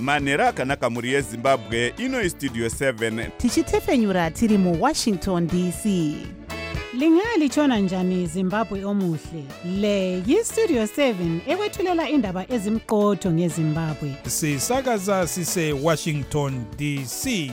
manhero akanaka mhuri yezimbabwe. Ino Studio 7 tichitefenyura tiri muWashington DC. Lingalitshona njani Zimbabwe omuhle? Le yiStudio 7 ekwethulela indaba ezimqotho ngeZimbabwe. Sisakaza sise Washington DC.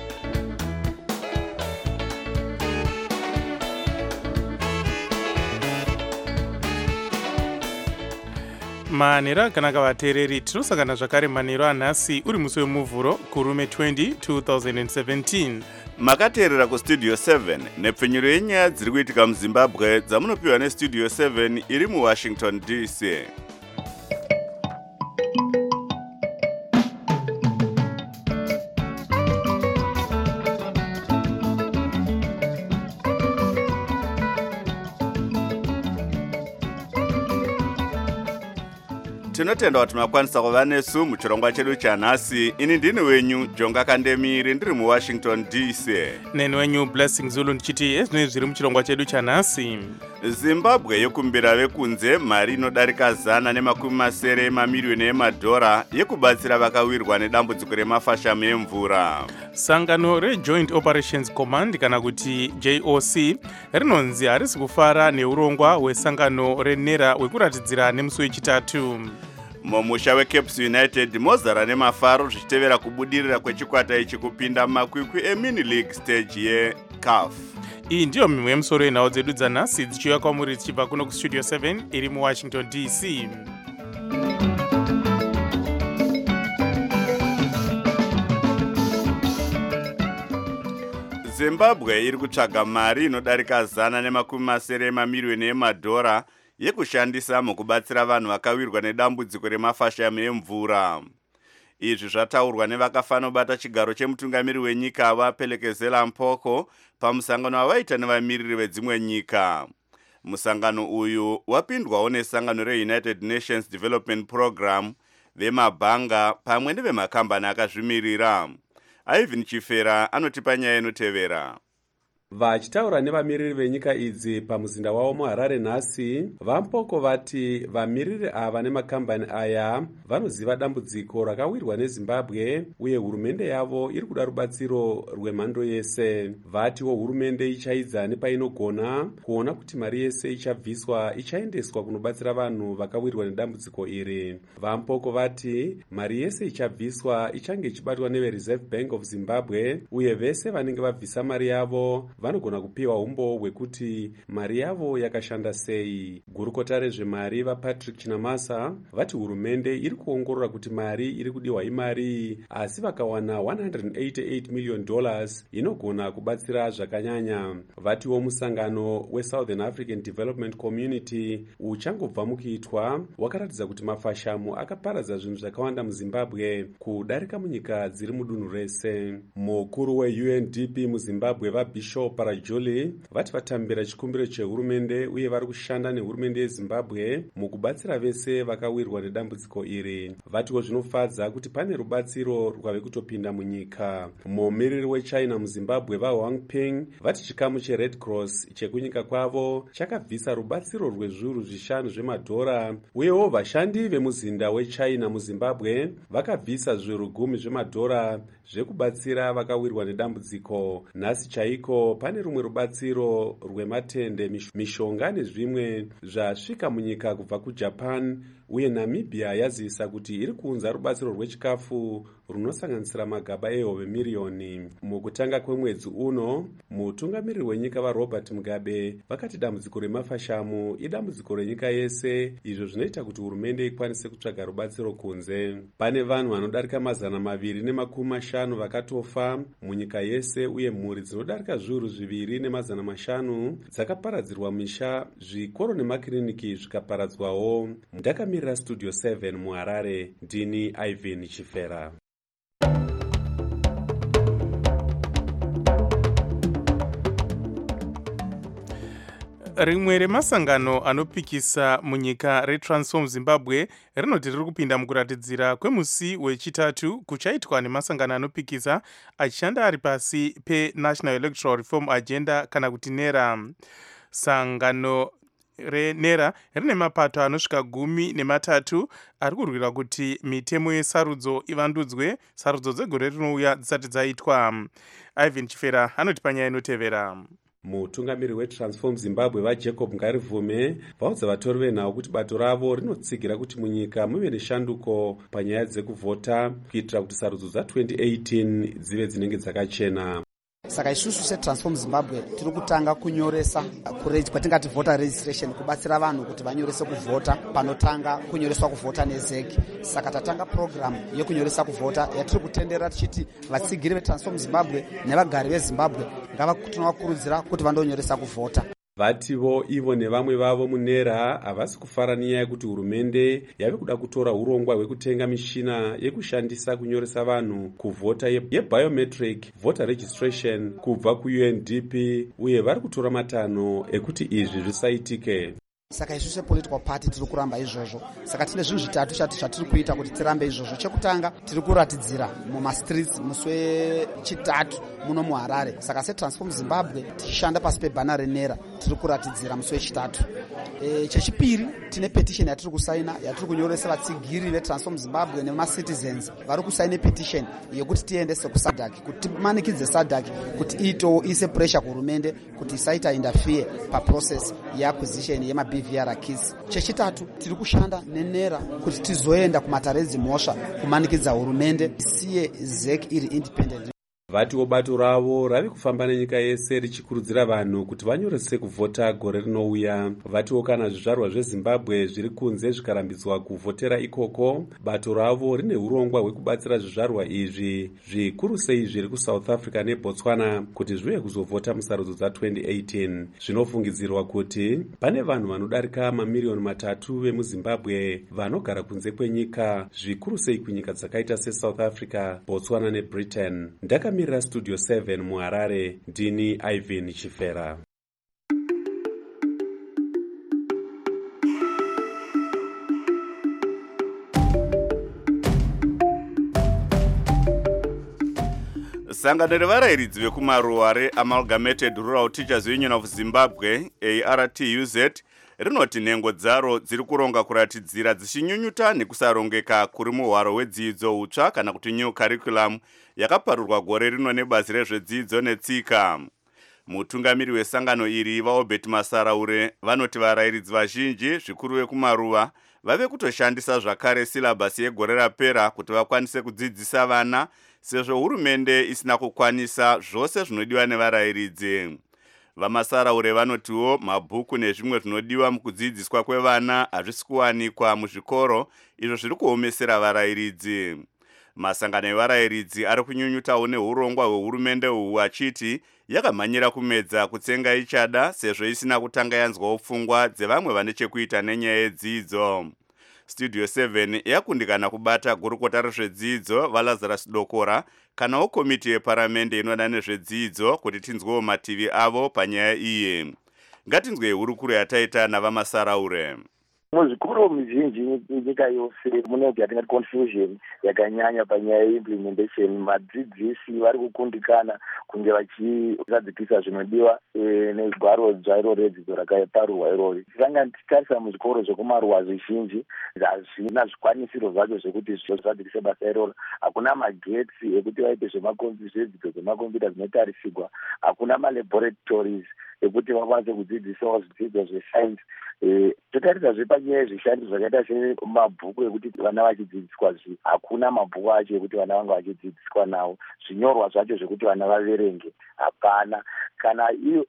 Manhero akanaka vateereri, tinosangana zvakare manhero anhasi uri musi wemuvhuro kurume 20 2017. makateerera kuStudio 7 nepfenyuro yenyaya dziri kuitika muZimbabwe dzamunopiwa neStudio 7 iri muWashington DC. Tinotenda kuti makwanisa kuva nesu muchirongwa chedu chanhasi. Ini ndini wenyu Jonga Kandemiri ndiri muWashington DC. Neni wenyu Blessing Zulu ndichiti ezvinenge zviri muchirongwa chedu chanhasi. Zimbabwe yokumbira vekunze mari inodarika $170 mamiliyoni emadhora yekubatsira vakawirwa nedambudziko remafashamu emvura. Sangano reJoint Operations Command kana kuti JOC rinonzi harisi kufara neurongwa hwesangano renera wekuratidzira nemusi wechitatu. Mumusha weCaps United mozara nemafaro zvichitevera kubudirira kwechikwata ichi kupinda mumakwikwi emini league stage yeCAF. Iyi ndiyo mimwe yemusoro yenhau dzedu dzanhasi dzichiuya kwamuri dzichibva kuno kuStudio 7 iri muWashington DC. Zimbabwe iri kutsvaga mari inodarika $170 mamiliyoni emadhora yekushandisa mukubatsira vanhu vakawirwa nedambudziko remafashamu emvura. Izvi zvataurwa nevakafanobata chigaro chemutungamiri wenyika vaPhelekezela Mpoko pamusangano wavaita nevamiriri vedzimwe nyika. Musangano uyu wapindwawo nesangano reUnited Nations Development Program, vemabhanga pamwe nevemakambani akazvimirira. Ivan Chifera anotipa nyaya inotevera. Vachitaura nevamiriri venyika idzi pamuzinda wavo muHarare nhasi, vaMpoko vati vamiriri ava nemakambani aya vanoziva dambudziko rakawirwa neZimbabwe uye hurumende yavo iri kuda rubatsiro rwemhando yese. Vatiwo hurumende ichaidza nepainogona kuona kuti mari yese ichabviswa ichaendeswa kunobatsira vanhu vakawirwa nedambudziko iri. VaMpoko vati mari yese ichabviswa ichange ichibatwa neveReserve Bank of Zimbabwe uye vese vanenge vabvisa mari yavo vanogona kupiwa umbo hwekuti mari yavo yakashanda sei. Gurukota rezvemari vaPatrick Chinamasa vati hurumende iri kuongorora kuti mari iri kudiwa imari, asi vakawana $188 million inogona kubatsira zvakanyanya. Vatiwo musangano weSouthern African Development Community uchangobva mukuitwa wakaratidza kuti mafashamu akaparadza zvinhu zvakawanda muZimbabwe kudarika munyika dziri mudunhu rese. Mukuru weUNDP muZimbabwe vaBishop Parajuli vati vatambira chikumbiro chehurumende uye vari kushanda nehurumende yeZimbabwe mukubatsira vese vakawirwa nedambudziko iri. Vatiwo zvinofadza kuti pane rubatsiro rwave kutopinda munyika. Mumiriri weChina muZimbabwe vaHwang Ping vati chikamu cheRed Cross chekunyika kwavo chakabvisa rubatsiro rwezviuru 5 zvemadhora uyewo vashandi vemuzinda weChina muZimbabwe vakabvisa zviuru 10 zvemadhora zvekubatsira vakawirwa nedambudziko. Nhasi chaiko pane rumwe rubatsiro rwematende, mishonga nezvimwe zvasvika munyika kubva kuJapan uye Namibia yazivisa kuti iri kuunza rubatsiro rwechikafu runosanganisira magaba ehove miriyoni. Mukutanga kwemwedzi uno, mutungamiriri wenyika vaRobert Mugabe vakati dambudziko remafashamu idambudziko renyika yese, izvo zvinoita kuti hurumende ikwanise kutsvaga rubatsiro kunze. Pane vanhu vanodarika 250 vakatofa munyika yese uye mhuri dzinodarika zviuru 2,500 dzakaparadzirwa misha, zvikoro nemakiriniki zvikaparadzwawo. Ndakamirira Studio 7 muHarare, ndini Ivan Chifera. Rimwe remasangano anopikisa munyika reTransform Zimbabwe rinoti riri kupinda mukuratidzira kwemusi wechitatu kuchaitwa nemasangano anopikisa achishanda ari pasi peNational Electoral Reform Agenda kana kuti NERA. Sangano renera rine mapato anosvika 13 ari kurwira kuti mitemo yesarudzo ivandudzwe, sarudzo dzegore rinouya dzisati dzaitwa. Ivan Chifera anoti panyaya inotevera. Mutungamiri weTransform Zimbabwe vaJacob Ngarivume vaudza vatori venhau kuti bato ravo rinotsigira kuti munyika muve neshanduko panyaya dzekuvhota kuitira kuti sarudzo dza2018 dzive dzinenge dzakachena. Saka isusu seTransform Zimbabwe tiri kutanga kunyoresa kwatingati voter registration, kubatsira vanhu kuti vanyorese kuvhota panotanga kunyoreswa kuvhota neZEC. Saka tatanga program yekunyoresa kuvhota yatiri kutendera tichiti vatsigiri veTransform Zimbabwe nevagari veZimbabwe ngavanovakurudzira kuti vandonyoresa kuvhota. Vativo ivo nevamwe vavo munera havasi kufara nyaya yekuti hurumende yave kuda kutora urongwa hwekutenga mishina yekushandisa kunyoresa vanhu kuvhota yebiometric voter registration kubva kuUNDP, uye vari kutora matanho ekuti izvi zvisaitike. Saka isu sepolitical party tiri kuramba izvozvo. Saka tine zvinhu zvitatu zvatiri kuita kuti tirambe izvozvo. Chekutanga tiri kuratidzira mumastreets musi wechitatu muno muHarare. Saka seTransform Zimbabwe tichishanda pasi pebhana renera tiri kuratidzira musi wechitatu. Chechipiri tine petition yatiri kusaina yatiri kunyoresa vatsigiri veTransform Zimbabwe nemacitizens vari kusaina petition yekuti tiendese kuSADC, kuti timanikidze SADC kuti iise pressure kuhurumende kuti isaita interfere paprocess yeacquisition yemaBVR keys. Chechitatu tiri kushanda nenera kuti tizoenda kumatarezi mhosva kumanikidza hurumende isiye ZEC iri independent. Vatiwo bato ravo rave kufamba nenyika yese richikurudzira vanhu kuti vanyorese kuvhota gore rinouya. Vatiwo kana zvizvarwa zveZimbabwe zviri kunze zvikarambidzwa kuvhotera ikoko, bato ravo rine urongwa hwekubatsira zvizvarwa izvi zvikuru sei zviri kuSouth Africa neBotswana kuti zviuye kuzovhota musarudzo dza2018. Zvinofungidzirwa kuti pane vanhu vanodarika mamiliyoni 3 vemuZimbabwe vanogara kunze kwenyika, zvikuru sei kunyika dzakaita seSouth Africa, Botswana neBritain. Ndakamira Studio 7 muHarare, ndini Ivan Chifera. Sangano revarayiridzi vekumaruwa reAmalgamated Rural Teachers Union of Zimbabwe, ARTUZ, rinoti nhengo dzaro dziri kuronga kuratidzira dzichinyunyuta nekusarongeka kuri muhwaro hwedzidzo hutsva kana kuti new curriculum yakaparurwa gore rino nebazi rezvedzidzo netsika. Mutungamiri wesangano iri vaObert Masaraure vanoti varayiridzi vazhinji zvikuru vekumaruwa vave kutoshandisa zvakare silabhasi yegore rapera kuti vakwanise kudzidzisa vana, sezvo hurumende isina kukwanisa zvose zvinodiwa nevarayiridzi. Vamasaraure vanotiwo mabhuku nezvimwe zvinodiwa mukudzidziswa kwevana hazvisi kuwanikwa muzvikoro, izvo zviri kuomesera varayiridzi. Masangano evarayiridzi ari kunyunyutawo neurongwa hwehurumende uhu achiti yakamhanyira kumedza kutsenga ichada sezvo isina kutanga yanzwawo pfungwa dzevamwe vane chekuita nenyaya yedzidzo. Studio 7 yakundikana kubata gurukota rezvedzidzo vaLazarus Dokora kanawo komiti yeparamende inoda nezvedzidzo kuti tinzwewo mativi avo panyaya iyi. Ngatinzwe hurukuro yataita navamasaraure. Muzvikoro mizhinji nyika yose munenge yatingati confusion yakanyanya panyaya yeimplementation. Madzidzisi vari kukundikana kunge vachizadzikisa zvinodiwa negwaro dzvairo redzidzo rakaparurwa irori. Tisanga titarisa muzvikoro zvekumaruwa zvizhinji hazvina zvikwanisiro zvacho zvekuti zvizadzikise basa iroro. Hakuna magetsi ekuti vaite zvedzidzo zvemakombiyuta zvinotarisirwa. Hakuna malaboratories ekuti vakwanise kudzidzisawo zvidzidzo zvesainzi. Totarisa zvepanyaya yezvishandi zvakaita semabhuku ekuti vana vachidzidziswa hakuna mabhuku acho ekuti vana vanga vachidzidziswa nawo. Zvinyorwa zvacho zvekuti vana vaverenge hapana. Kana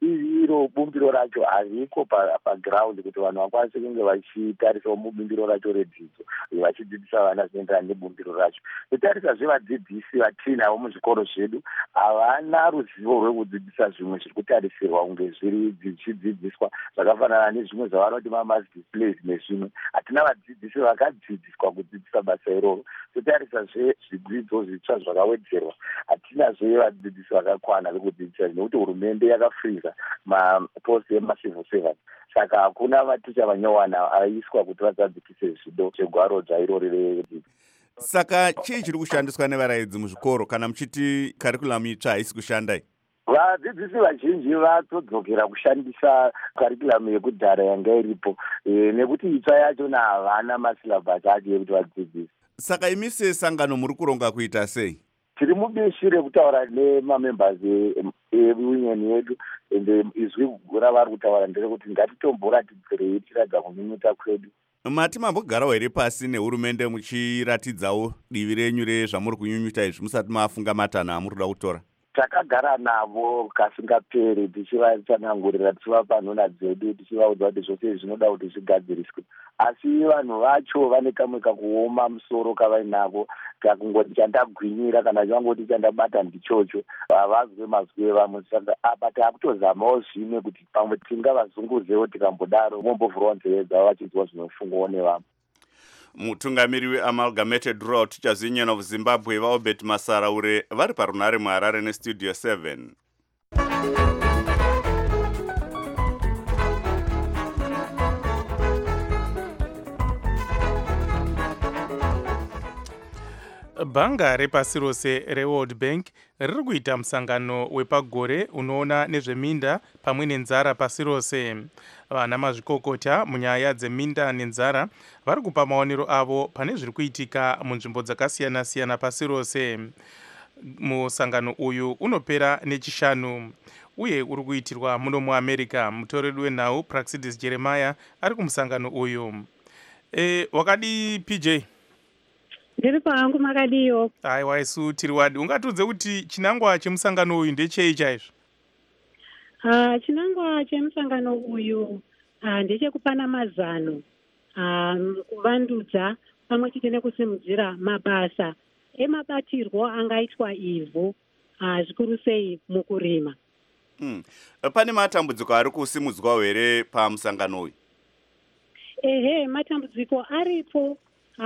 iro bumbiro racho hariko paground kuti vanhu vakwanise kunge vachitarisawo mubumbiro racho redzidzo vachidzidzisa vana zvinoenderana nebumbiro racho. Totarisa zvevadzidzisi vatinavo muzvikoro zvedu havana ruzivo rwekudzidzisa zvimwe zviri kutarisirwa kunge zviri zvichidzidziswa zvakafanana nezvimwe zvavanoti mamass displays nezvimwe. Hatina vadzidzisi vakadzidziswa kudzidzisa basa iroro. Totarisa zvidzidzo zvitsva zvakawedzerwa, hatinazve vadzidzisi vakakwana vekudzidzisa nekuti hurumende yakafriza mapost emacivil servants. Saka hakuna maticha vanyowana aiswa kuti vadzadzikise zvido zvegwaro dzairori redzidzo. Saka chii chiri kushandiswa nevarayiridzi muzvikoro kana muchiti curriculum itsva haisi kushandai? vadzidzisi vazhinji vatodzokera kushandisa karikulamu yekudhara yanga iripo nekuti itsva yacho havana masilabhasi acho ekuti vadzidzisi. Saka imi sesangano muri kuronga kuita sei? Tiri mubishi rekutaura nemamembers eunion yedu ende izwi ravari kutaura nderekuti ngatitomboratidzirei tiradza kunyunyuta kwedu. Mati mambogarawo here pasi nehurumende muchiratidzawo divi renyu rezvamuri kunyunyuta izvi musati mafunga matanho amuri kuda kutora? Takagara navo kasingaperi tichivatsanangurira tichivapa nhona dzedu tichivaudza kuti zvose zvinoda kuti zvigadziriswe, asi vanhu vacho vane kamwe kakuoma musoro kavainako kakungoti chandagwinyira kana changoti chandabata ndichocho, havazwe mazwi evamwe. Saka apa takutozamawo zvimwe kuti pamwe tingavazunguzewo tikambodaro vombovhurwa nzeve dzavo vachizwa zvinofungwawo nevamwe. Mutungamiri weAmalgamated Rural Teachers Union of Zimbabwe vaobert Masaraure vari parunare muHarare nestudio 7. Bhanga repasi rose reWorld Bank riri kuita musangano wepagore unoona nezveminda pamwe nenzara pasi rose. Vana mazvikokota munyaya dzeminda nenzara vari kupa maonero avo pane zviri kuitika munzvimbo dzakasiyana-siyana pasi rose. Musangano uyu unopera nechishanu uye uri kuitirwa muno muAmerica. Mutoreri wenhau Praxidis Jeremiah ari kumusangano uyu. Wakadi PJ? Ndiri pangu makadiyo. Aiwa isu tiri wadi. Ungatudze kuti chinangwa chemusangano uyu ndechei chaizvo? Chinangwa chemusangano uyu ndechekupana mazano, kuvandudza pamwe chete nekusimudzira mabasa emabatirwo angaitwa ivhu zvikuru sei mukurima. Pane matambudziko ari kusimudzwa here pamusangano uyu? Ehe, matambudziko aripo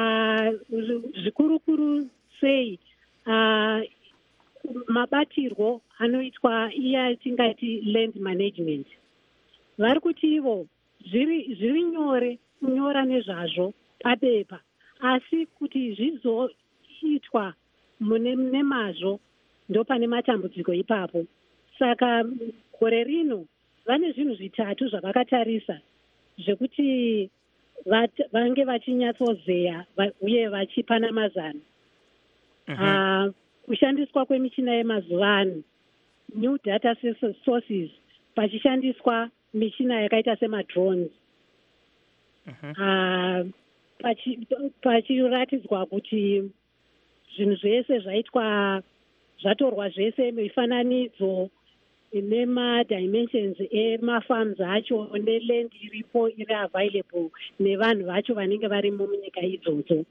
zvikuru sei mabatirwo anoitwa iya tingati land management. Vari kuti ivo zviri nyore kunyora nezvazvo pabepa, asi kuti zvizoitwa nemazvo ndo pane matambudziko ipapo. Saka gore rino vane zvinhu zvitatu zvavakatarisa zvekuti vange vachinyatsozeya uye vachipana mazano. Kushandiswa kwemichina yemazuva ano, new data sources, pachishandiswa michina yakaita semadrones. Pachiratidzwa kuti zvinhu zvese zvaitwa zvatorwa zvese mifananidzo nemadimensions emafarms acho neland iripo iri available nevanhu vacho vanenge varimo munyika idzodzo.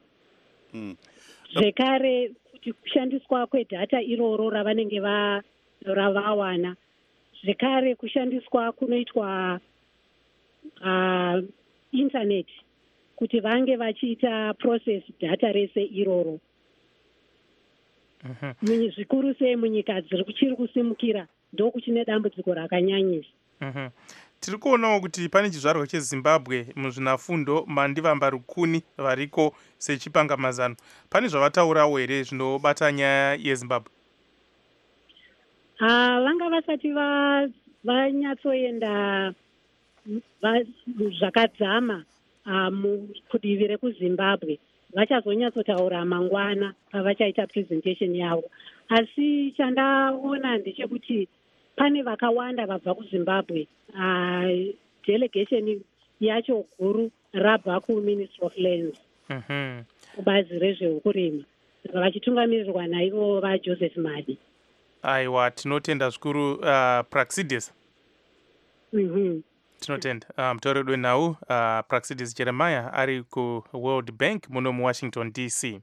Zvekare kuti kushandiswa kwedhata iroro ravanenge ravawana. Zvekare kushandiswa kunoitwa internet kuti vange vachiita process data rese iroro. Zvikuru sei munyika dziri kuchiri kusimukira ndokuchine dambudziko rakanyanyisa. Tiri kuonawo kuti pane chizvarwa cheZimbabwe muzvinafundo mandivamba rukuni variko sechipanga mazano. Pane zvavataurawo here zvinobata nyaya yeZimbabwe? Vanga vasati vanyatsoenda zvakadzama kudivi rekuZimbabwe. Vachazonyatsotaura mangwana pavachaita presentation yavo. Asi chandaona ndechekuti pane vakawanda vabva kuZimbabwe. Delegation yacho guru rabva kuMinistry of Lands, kubazi rezvekurima, vachitungamirirwa naivo vaJoseph Madi. Aiwa, tinotenda zvikuru Praxidis. Tinotenda. Mutoreri wenhau Praxidis Jeremiah ari kuWorld Bank muno muWashington DC.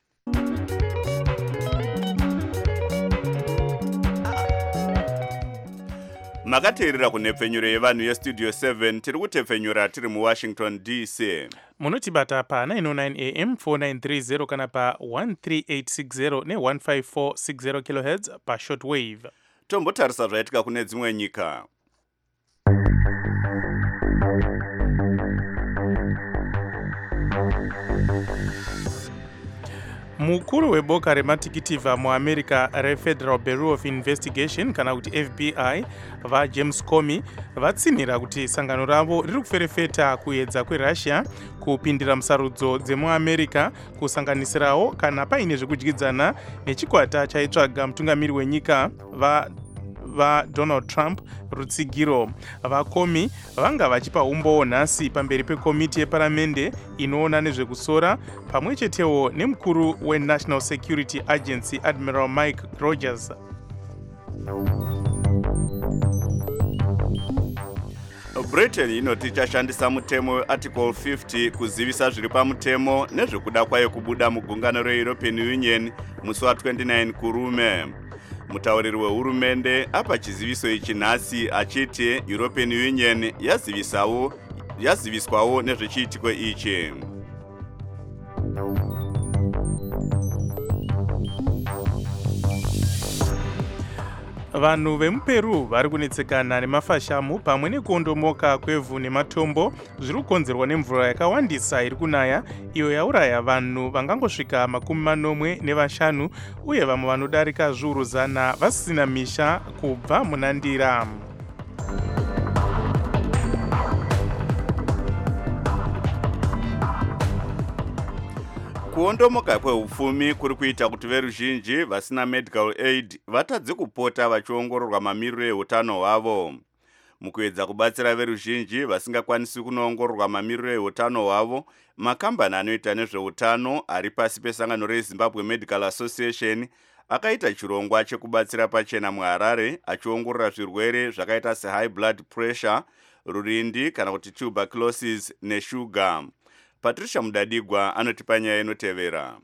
Makateerera kunhepfenyuro yevanhu yestudio 7 tiri kutepfenyura tiri muWashington DC. Munotibata pa 909 AM 4930 kana pa 13860 ne15460 kHz pa shortwave. Tombotarisa zvaitika kune dzimwe nyika. mukuru weboka rematikivha muamerica refederal bureau of investigation kana kuti fbi vajames comey vatsinhira kuti sangano ravo riri kuferefeta kuedza kwerussia kupindira musarudzo dzemuamerica kusanganisirawo kana paine zvekudyidzana nechikwata chaitsvaga mutungamiri wenyika vaDonald Trump rutsigiro. VaComey vanga vachipa umbowo nhasi pamberi pekomiti yeparamende inoona nezvekusora pamwe chetewo nemukuru weNational Security Agency Admiral Mike Rogers. Britain inoti ichashandisa mutemo wearticle 50 kuzivisa zviri pamutemo nezvekuda kwayo kubuda mugungano reEuropean Union musi wa29 kurume. Mutauriri wehurumende apa chiziviso ichi nhasi achiti European Union yaziviswawo nezvechiitiko ichi. Vanhu vemuperu vari kunetsekana nemafashamu pamwe nekuondomoka kwevhu nematombo zviri kukonzerwa nemvura yakawandisa iri kunaya iyo yauraya vanhu vangangosvika 45 uye vamwe vanodarika zviuru 100 vasisina misha kubva munandira. Kuondomoka kwehupfumi kuri kuita kuti veruzhinji vasina medical aid vatadze kupota vachiongororwa mamiriro ehutano hwavo. Mukuedza kubatsira veruzhinji vasingakwanisi kunoongororwa mamiriro ehutano hwavo, makambani anoita nezveutano ari pasi pesangano reZimbabwe Medical Association akaita chirongwa chekubatsira pachena muHarare achiongorora zvirwere zvakaita sehigh blood pressure, rurindi kana kuti tuberculosis neshuga. Patricia Mudadigwa anotipa nyaya inotevera.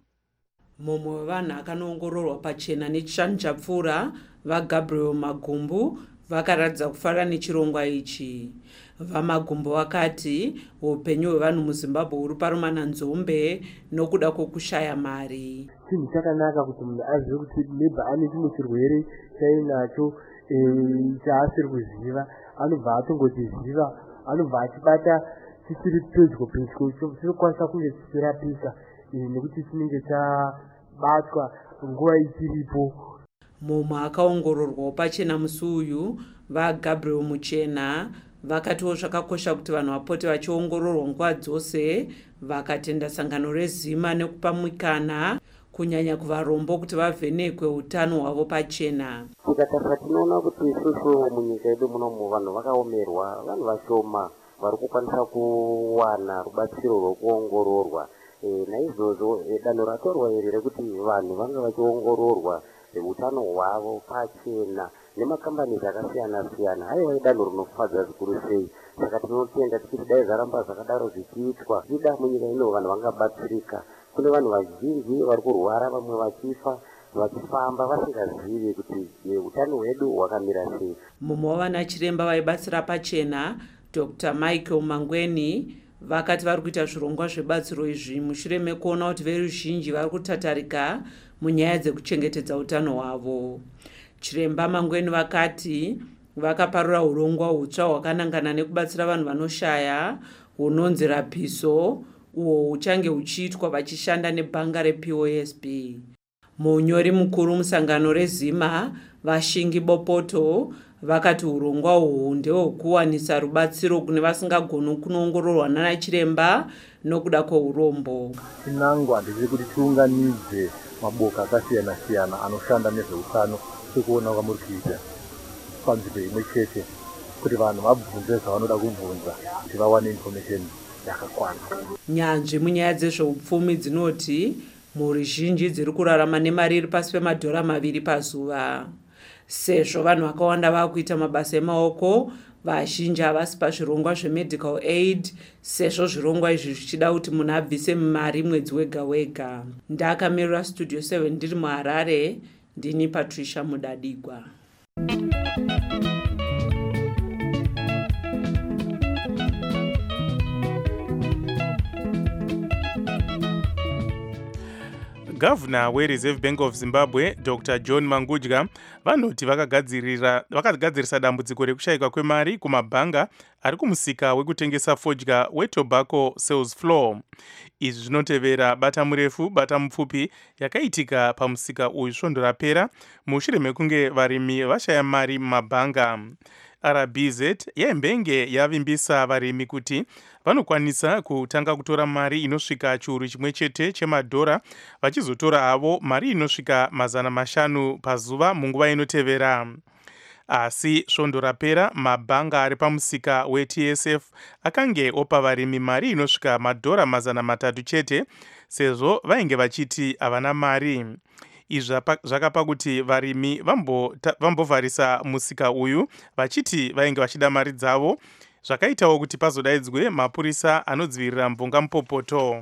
Mumwe wevanhu akanoongororwa pachena nechishanjapfura vaGabriel Magumbu vakaratidza kufara nechirongwa ichi. VaMagumbu vakati upenyu hwevanhu muZimbabwe huri parumana nzombe nokuda kwokushaya mari. Chinhu chakanaka kuti munhu azive kuti maybe ane chimwe chirwere chainacho chaasiri kuziva, anobva atongochiziva, anobva achibata tichiri pedyo chinokwanisa kunge chichirapika nekuti chinenge chabatwa nguva ichiripo. Mumwe akaongororwawo pachena musi uyu vaGabriel Muchena vakatiwo zvakakosha kuti vanhu vapote vachiongororwa nguva dzose, vakatenda sangano reZima nekupa mukana kunyanya kuvarombo kuti vavhenekwe utano hwavo pachena. Tikatarisa tinoona kuti isusu munyika yedu munomu vanhu vakaomerwa, vanhu vashoma vari kukwanisa kuwana rubatsiro rwokuongororwa. Naizvozvo danho ratorwa iri rekuti vanhu vanga vachiongororwa utano hwavo pachena nemakambani akasiyana siyana, aiva danho rinofadza zvikuru sei. Saka tinotenda tichiti dai zvaramba zvakadaro zvichiitwa, zvida munyika ino vanhu vangabatsirika. Kune vanhu vazhinji vari kurwara, vamwe vachifa vachifamba vasingazivi kuti utano hwedu hwakamira sei. Mumwe wavana chiremba vaibatsira pachena Dr. Michael Mangweni vakati vari kuita zvirongwa zvebatsiro izvi mushure mekuona kuti veruzhinji vari kutatarika munyaya dzekuchengetedza utano hwavo. Chiremba Mangweni vakati vakaparura urongwa hutsva hwakanangana nekubatsira vanhu vanoshaya hunonzi Rapiso, uho huchange huchiitwa vachishanda nebhanga rePOSB. Munyori mukuru musangano reZima Vashingi Bopoto vakati urongwa uhu ndehwekuwanisa rubatsiro kune vasingagoni kunoongororwa nana chiremba nokuda kweurombo. Chinangwa ndechiri kuti tiunganidze maboka akasiyana siyana anoshanda nezveutano sekuona kwamuri kuita panzvimbo imwe chete kuti vanhu vabvunze zvavanoda kubvunza kuti vawane information yakakwana. Nyanzvi munyaya dzezveupfumi dzinoti mhuri zhinji dziri kurarama nemari iri pasi $2 pazuva. Sezvo vanhu vakawanda vakuita mabasa emaoko, vazhinji havasi pazvirongwa zvemedical aid, sezvo zvirongwa izvi zvichida kuti munhu abvise mari mwedzi wega wega. Ndakamirira Studio 7 ndiri muHarare, ndini Patricia Mudadigwa. gavhuna wereserve bank of zimbabwe Dr. John Mangudya vanoti vakagadzirisa dambudziko rekushayika kwemari kumabhanga ari kumusika wekutengesa fodya wetobacco sales floor. Izvi zvinotevera bata murefu bata mupfupi yakaitika pamusika uyu svondo rapera mushure mekunge varimi vashaya mari mumabhanga. RBZ yembenge yavimbisa varimi kuti vanokwanisa kutanga kutora mari inosvika chiuru chimwe chete chemadhora vachizotora havo mari inosvika 500 pazuva munguva inotevera. Asi svondo rapera mabhanga ari pamusika weTSF akange opa varimi mari inosvika madhora 300 chete sezvo vainge vachiti havana mari. Izvi zvakapa kuti varimi vambovharisa musika uyu vachiti vainge vachida mari dzavo, zvakaitawo kuti pazodaidzwe mapurisa anodzivirira mvunga mupopoto.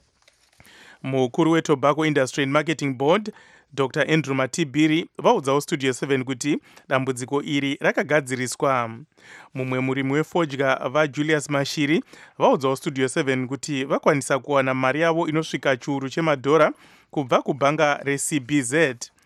Mukuru weTobacco Industry and Marketing Board Dr. Andrew Matibiri vaudzawo Studio 7 kuti dambudziko iri rakagadziriswa. Mumwe murimi wefodya vaJulius Mashiri vaudzawo Studio 7 kuti vakwanisa kuwana mari yavo inosvika chiuru chemadhora kubva kubhanga reCBZ.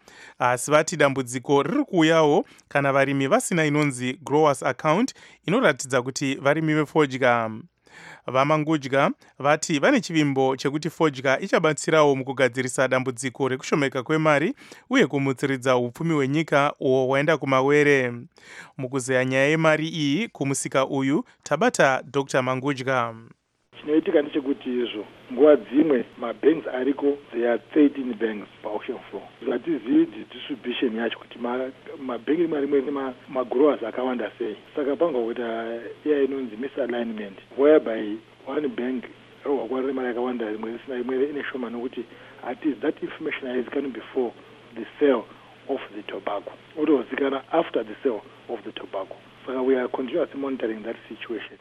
Asi vati dambudziko riri kuuyawo kana varimi vasina inonzi growers account inoratidza kuti varimi vefodya. Vamangudya vati vane chivimbo chekuti fodya ichabatsirawo mukugadzirisa dambudziko rekushomeka kwemari uye kumutsiridza upfumi hwenyika uwo hwaenda kumawere. Mukuzeya nyaya yemari iyi kumusika uyu tabata Dr. Mangudya. Chinoitika ndechekuti izvo nguva dzimwe mabanks ariko there are 13 banks paauction floor. Hatizivi distribution yacho kuti mabank rimwe rine magrowers akawanda sei. Saka panga kuita iya inonzi misalignment whereby one bank rwakwarire mari yakawanda rimwe risina rimwe ine shoma nokuti that information is coming before the sale of the tobacco. Otozikanwa after the sale of the tobacco. Saka we are continuously monitoring that situation.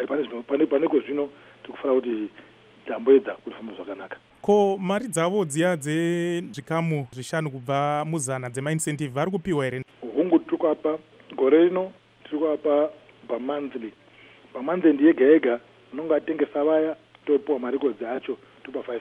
Paneko zvino tikufara kuti tamboedza kufamba zvakanaka. Ko mari dzavo dziya dzezvikamu zvishanu kubva muzana dzemaincentive vari kupiwa here? Hungu tirikwapa gore rino tirikwapa pamonthly yega yega unonge atengesa vaya topiwa marikodzi acho topa 5%.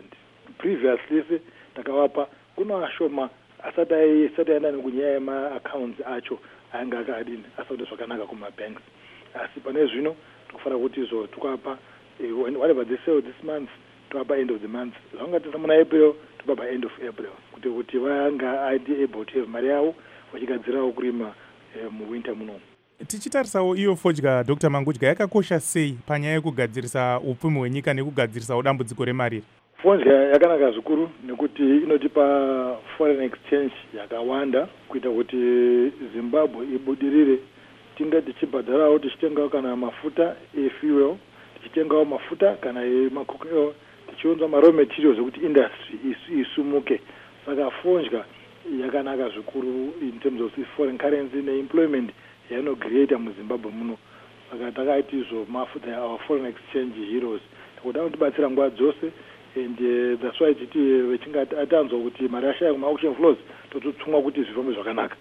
Previously takavapa kuno ashoma asati aenda nekunyaya yemaaccounts acho ainge akadini asati zvakanaka kumabanks. Asi pane zvino tikufara kuti izvo tikapa whatever they sell this month topa end of the month. Zvanga tisa muna April topa by end of April kuti vanga able to have mari yavo vachigadzirawo kurima muwinter muno. Tichitarisawo iyo fodya Dr. Mangudya yakakosha sei panyaya yekugadzirisa upfumi hwenyika nekugadzirisawo dambudziko remari? Fodya yakanaka zvikuru nekuti inotipa foreign exchange yakawanda kuita kuti Zimbabwe ibudirire. Tinga tichibhadharawo tichitengawo kana mafuta efuel, tichitengawo mafuta kana emacocoa, tichiunza raw materials ekuti industry isumuke. Saka fodya yakanaka zvikuru in terms of foreign currency neemployment yainocreata muZimbabwe muno. Saka takaiti izvo mafuta our foreign exchange heroes kuti anotibatsira nguva dzose, and that's why titi vechinge atanzwa kuti mari yashaya kuma-auction floors tototsumwa kuti zvifambe zvakanaka.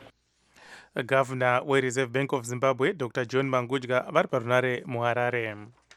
Gavhuna weReserve Bank of Zimbabwe Dr. John Mangudya vari parunare muHarare.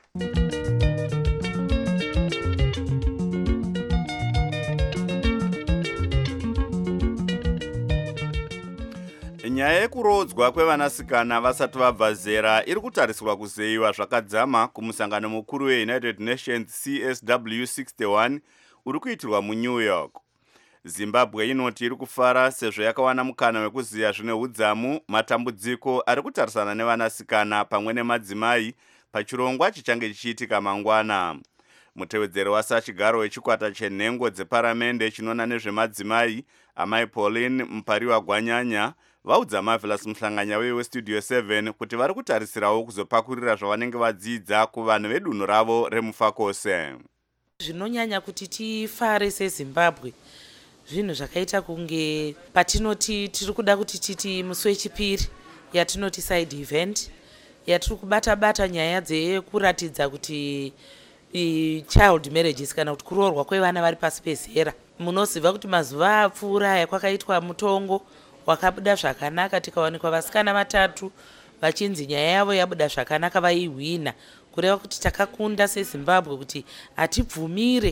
Nyaya yekurodzwa kwevanasikana vasati vabva zera iri kutarisirwa kuzeyiwa zvakadzama kumusangano mukuru weUnited Nations CSW61 uri kuitirwa muNew York. Zimbabwe inoti iri kufara sezvo yakawana mukana wekuziya zvine udzamu matambudziko ari kutarisana nevanasikana pamwe nemadzimai pachirongwa chichange chichiitika mangwana. Mutevedzeri wasachigaro wechikwata chenhengo dzeparamende chinona nezvemadzimai amai Pauline Mpariwa Gwanyanya vaudza Marvelous Muhlanganya weStudio 7 kuti vari kutarisirawo kuzopakurira zvavanenge vadzidza kuvanhu vedunhu ravo reMufakose. Zvinonyanya kuti tifare seZimbabwe zvinhu zvakaita kunge patinoti tiri kuda kuti titi musi wechipiri yatinoti side event yatiri kubata nyaya dzekuratidza kuti child marriages kana kuti kuroorwa kwevana vari pasi pezera. Munoziva kuti mazuva apfuura yakwakaitwa mutongo wakabuda zvakanaka, tikawanikwa vasikana 3 vachinzi nyaya yavo yabuda zvakanaka vaihwina, kureva kuti takakunda seZimbabwe kuti hatibvumire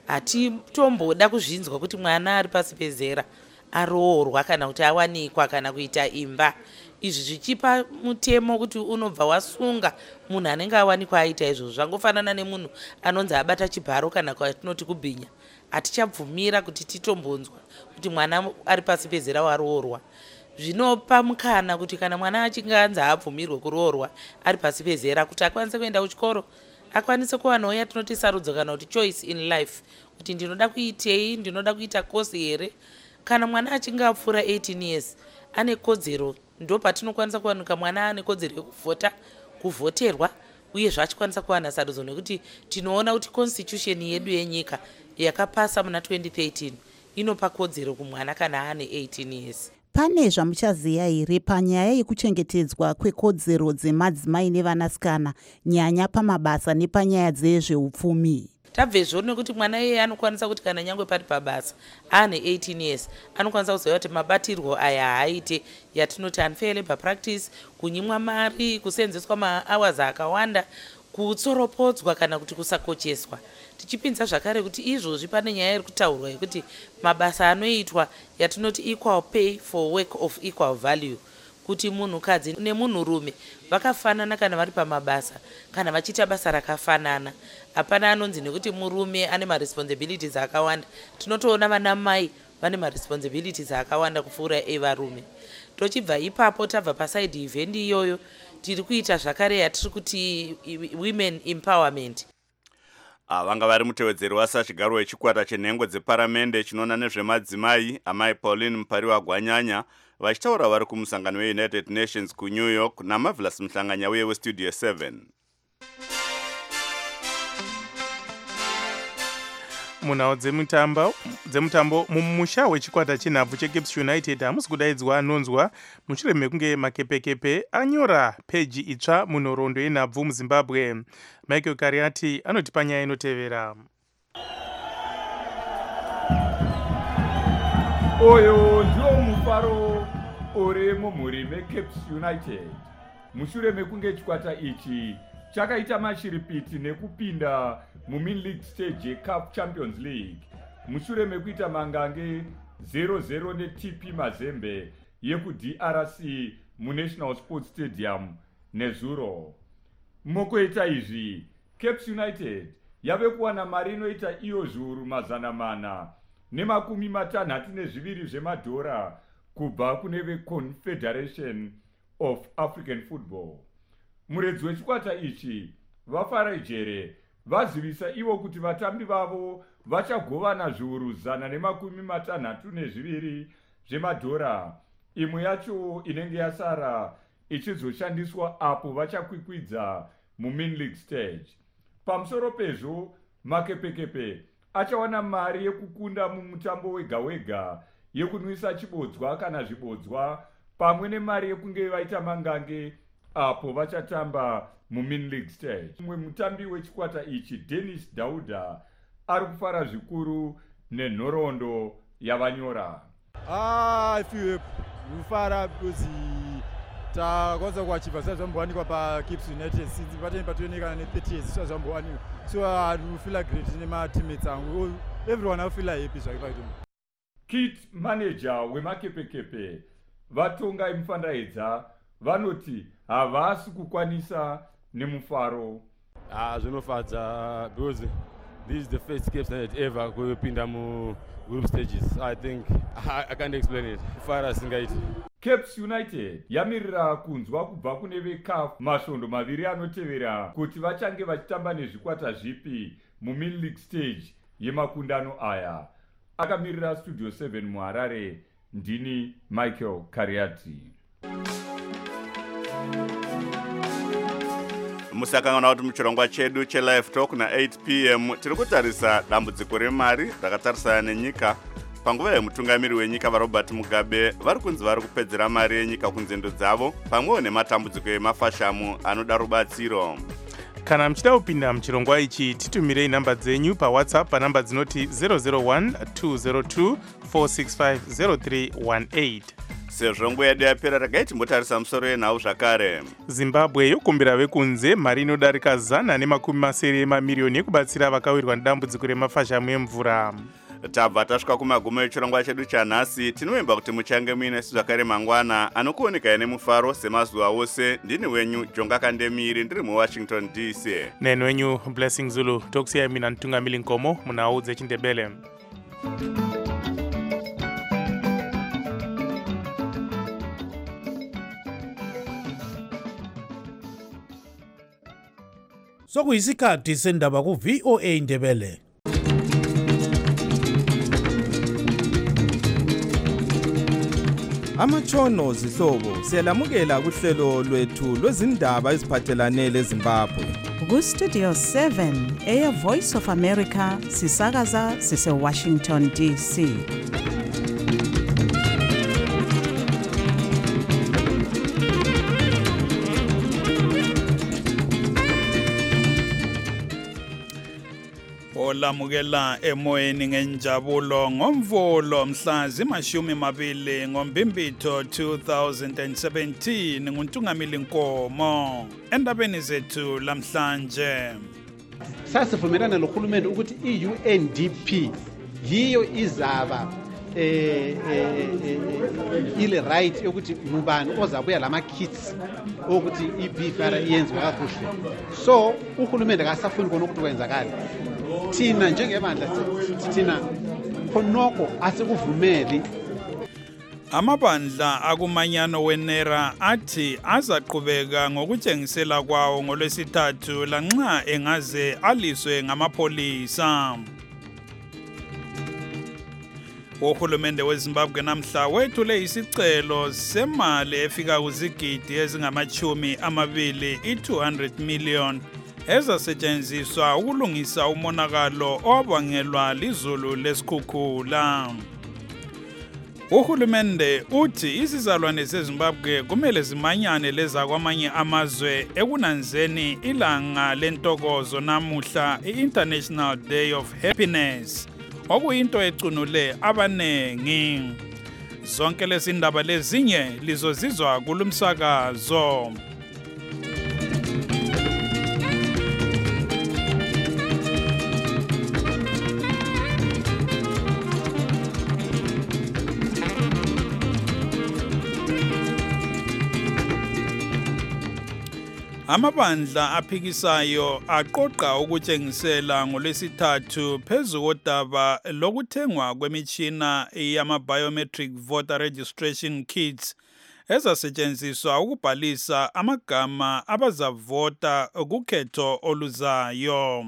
hatitomboda kuzvinzwa kuti mwana ari pasi pezera aroorwa kana kuti awanikwa kana kuita imba. Izvi zvichipa mutemo kuti unobva wasunga munhu anenge awanikwa aita izvozvo. Zvangofanana nemunhu anonzi abata chibharo kana kwatinoti kubhinya. Hatichabvumira kuti titombonzwa kuti mwana ari pasi pezera waroorwa. Zvinopa mukana kuti kana mwana achinge anzi abvumirwe kuroorwa ari pasi pezera kuti akwanise kuenda kuchikoro, akwanise kuwanawo yatinoti sarudzo kana kuti choice in life, kuti ndinoda kuitei, ndinoda kuita kosi here. Kana mwana achinge apfuura 18 years ane kodzero, ndo patinokwanisa kuwanika mwana ane kodzero yekuvhota, kuvhoterwa, uye zvachikwanisa kuwana sarudzo, nekuti tinoona kuti constitution yedu yenyika yakapasa muna 2013 inopa kodzero kumwana kana ane 18 years. Pane zvamuchaziva here panyaya yekuchengetedzwa kwekodzero dzemadzimai nevanasikana, nyanya pamabasa nepanyaya dzezveupfumi? Tabvezvo nekuti mwana iye anokwanisa kuti kana nyangwe pari pabasa ane 18 years anokwanisa kuziva kuti mabatirwo aya haaite, yatinoti unfair labor practice, kunyimwa mari, kuseenzeswa mahours akawanda, kutsoropodzwa kana kuti kusakocheswa. Tichipinza zvakare kuti izvozvi pane nyaya iri kutaurwa yekuti mabasa anoitwa yatinoti equal pay for work of equal value, kuti munhukadzi nemunhurume vakafanana kana vari pamabasa, kana vachiita basa rakafanana. Hapana anonzi nekuti murume ane maresponsibilities akawanda. Tinotoona vana mai vane maresponsibilities akawanda kupfuura evarume. Tochibva ipapo tabva paside event iyoyo tiri kuita zvakare yatiri kuti women empowerment. Vanga vari mutevedzeri wasachigaro wechikwata chenhengo dzeparamende chinoona nezvemadzimai amai Pauline Mupariwa Gwanyanya vachitaura vari kumusangano weUnited Nations kuNew York naMarvelous Mhlanganya uye weStudio 7. Munhau dzemutambo mumusha wechikwata chenhabvu cheCapes United hamusi kudaidzwa anonzwa mushure mekunge makepekepe anyora peji itsva munhoroondo yenhabvu muZimbabwe. Michael Kariati anoti panyaya inotevera. Oyo ndiwo mufaro uri mumhuri meCapes United mushure mekunge chikwata ichi chakaita mashiripiti nekupinda mumin league stage yeCAF Champions League mushure mekuita mangange 0-0 neTP Mazembe yekuDRC muNational Sports Stadium nezuro. Mukuita izvi Capes United yave kuwana mari inoita iyo zviuru 462 zvemadhora kubva kune veConfederation of African Football. Muredzi wechikwata ichi vafara jere vazivisa ivo kuti vatambi vavo vachagovana zviuru 162 zvemadhora, imwe yacho inenge yasara ichizoshandiswa apo vachakwikwidza mumin league stage. Pamusoro pezvo makepekepe achawana mari yekukunda mumutambo wega wega yekunwisa chibodzwa kana zvibodzwa, pamwe nemari yekunge vaita mangange apo vachatamba mumin league stage. Mumwe mutambi wechikwata ichi Dennis Dauda ari kufara zvikuru nenhoroondo yavanyora. I feel kufara because takwanisa kuachiva zvambowanikwa paCapes United since pateni patoonekana ne30 years zvambowanikwa, so I feel great nemateammates angu, everyone I feel happy zvakaita. Kit manager wemakepekepe Vatonga Mfandaedza vanoti havasi kukwanisa nemufaro. Zvinofadza because this is the first Capes United ever kupinda mu group stages. I think I can't explain it. Kufara singaiti. Capes United yamirira kunzwa kubva kune veCAF masvondo maviri anotevera kuti vachange vachitamba nezvikwata zvipi mumin league stage yemakundano aya. Akamirira Studio 7 muHarare, ndini Michael Kariati. Musakangana kuti muchirongwa chedu chelive talk na 8 p.m. tiri kutarisa dambudziko remari rakatarisana nenyika. Panguva yemutungamiri wenyika vaRobert Mugabe vari kunzi vari kupedzera mari yenyika kunzendo dzavo pamwewo nematambudziko emafashamu anoda rubatsiro. Kana mchida kupinda muchirongwa ichi titumirei namba dzenyu paWhatsApp panamba dzinoti 001 202 465 0318 sezvo nguva yedu yapera regai timbotarisa musoro yenhau zvakare. Zimbabwe yokumbira vekunze mari inodarika 180 mamiriyoni ekubatsira vakawirwa nedambudziko remafashamu emvura. Tabva tasvika kumagumo echirongwa chedu chanhasi. Tinovimba kuti muchange muine zvakare mangwana anokuonekai nemufaro semazuva ose. Ndini wenyu Jonga Kandemiri ndiri muWashington DC. Neni wenyu Blessing Zulu. Tokusiyai mina Ntungamili Nkomo munhau dzechindebele. Sokuyisikhathi sendaba ku VOA Ndebele. Amachono zihlobo siyalamukela kuhlelo lwethu lwezindaba eziphathelane leZimbabwe. Ku Studio 7 Air Voice of America sisakaza sise Washington DC. Olamukela emoyeni ngenjabulo ngomvulo mhla zimashumi ngoMbimbitho 2017 nguNtungamili Nkomo. Endabeni zethu lamhlanje sasivumelana nohulumende ukuthi iUNDP yiyo izaba ile right yokuthi ngubani ozabuya lama kits ukuthi iBFR iyenziwe kakuhle. So uhulumende akasafuni kona ukuthi kwenzakala. Thina njengebandla thina khonoko asikuvumeli. Amabandla akumanyano wenera athi azaqhubeka ngokutshengisela kwawo ngolwesithathu lanxa engaze aliswe ngamapholisa. Uhulumende weZimbabwe namhla wethule isicelo semali efika kuzigidi ezingamachumi amabili i200 million ezasetshenziswa ukulungisa umonakalo owabangelwa lizulu lesikhukhula. Uhulumende uthi izizalwane zeZimbabwe kumele zimanyane leza kwamanye amazwe ekunanzeni ilanga lentokozo namuhla i-International Day of Happiness okuyinto ecunule abanengi. Zonke lezi ndaba lezinye lizozizwa kulumsakazo. Amabandla aphikisayo aqoqa ukutshengisela ngolwesithathu phezu kodaba lokuthengwa kwemitshina yama-biometric voter registration kits ezasetshenziswa ukubhalisa amagama abazavota kukhetho oluzayo.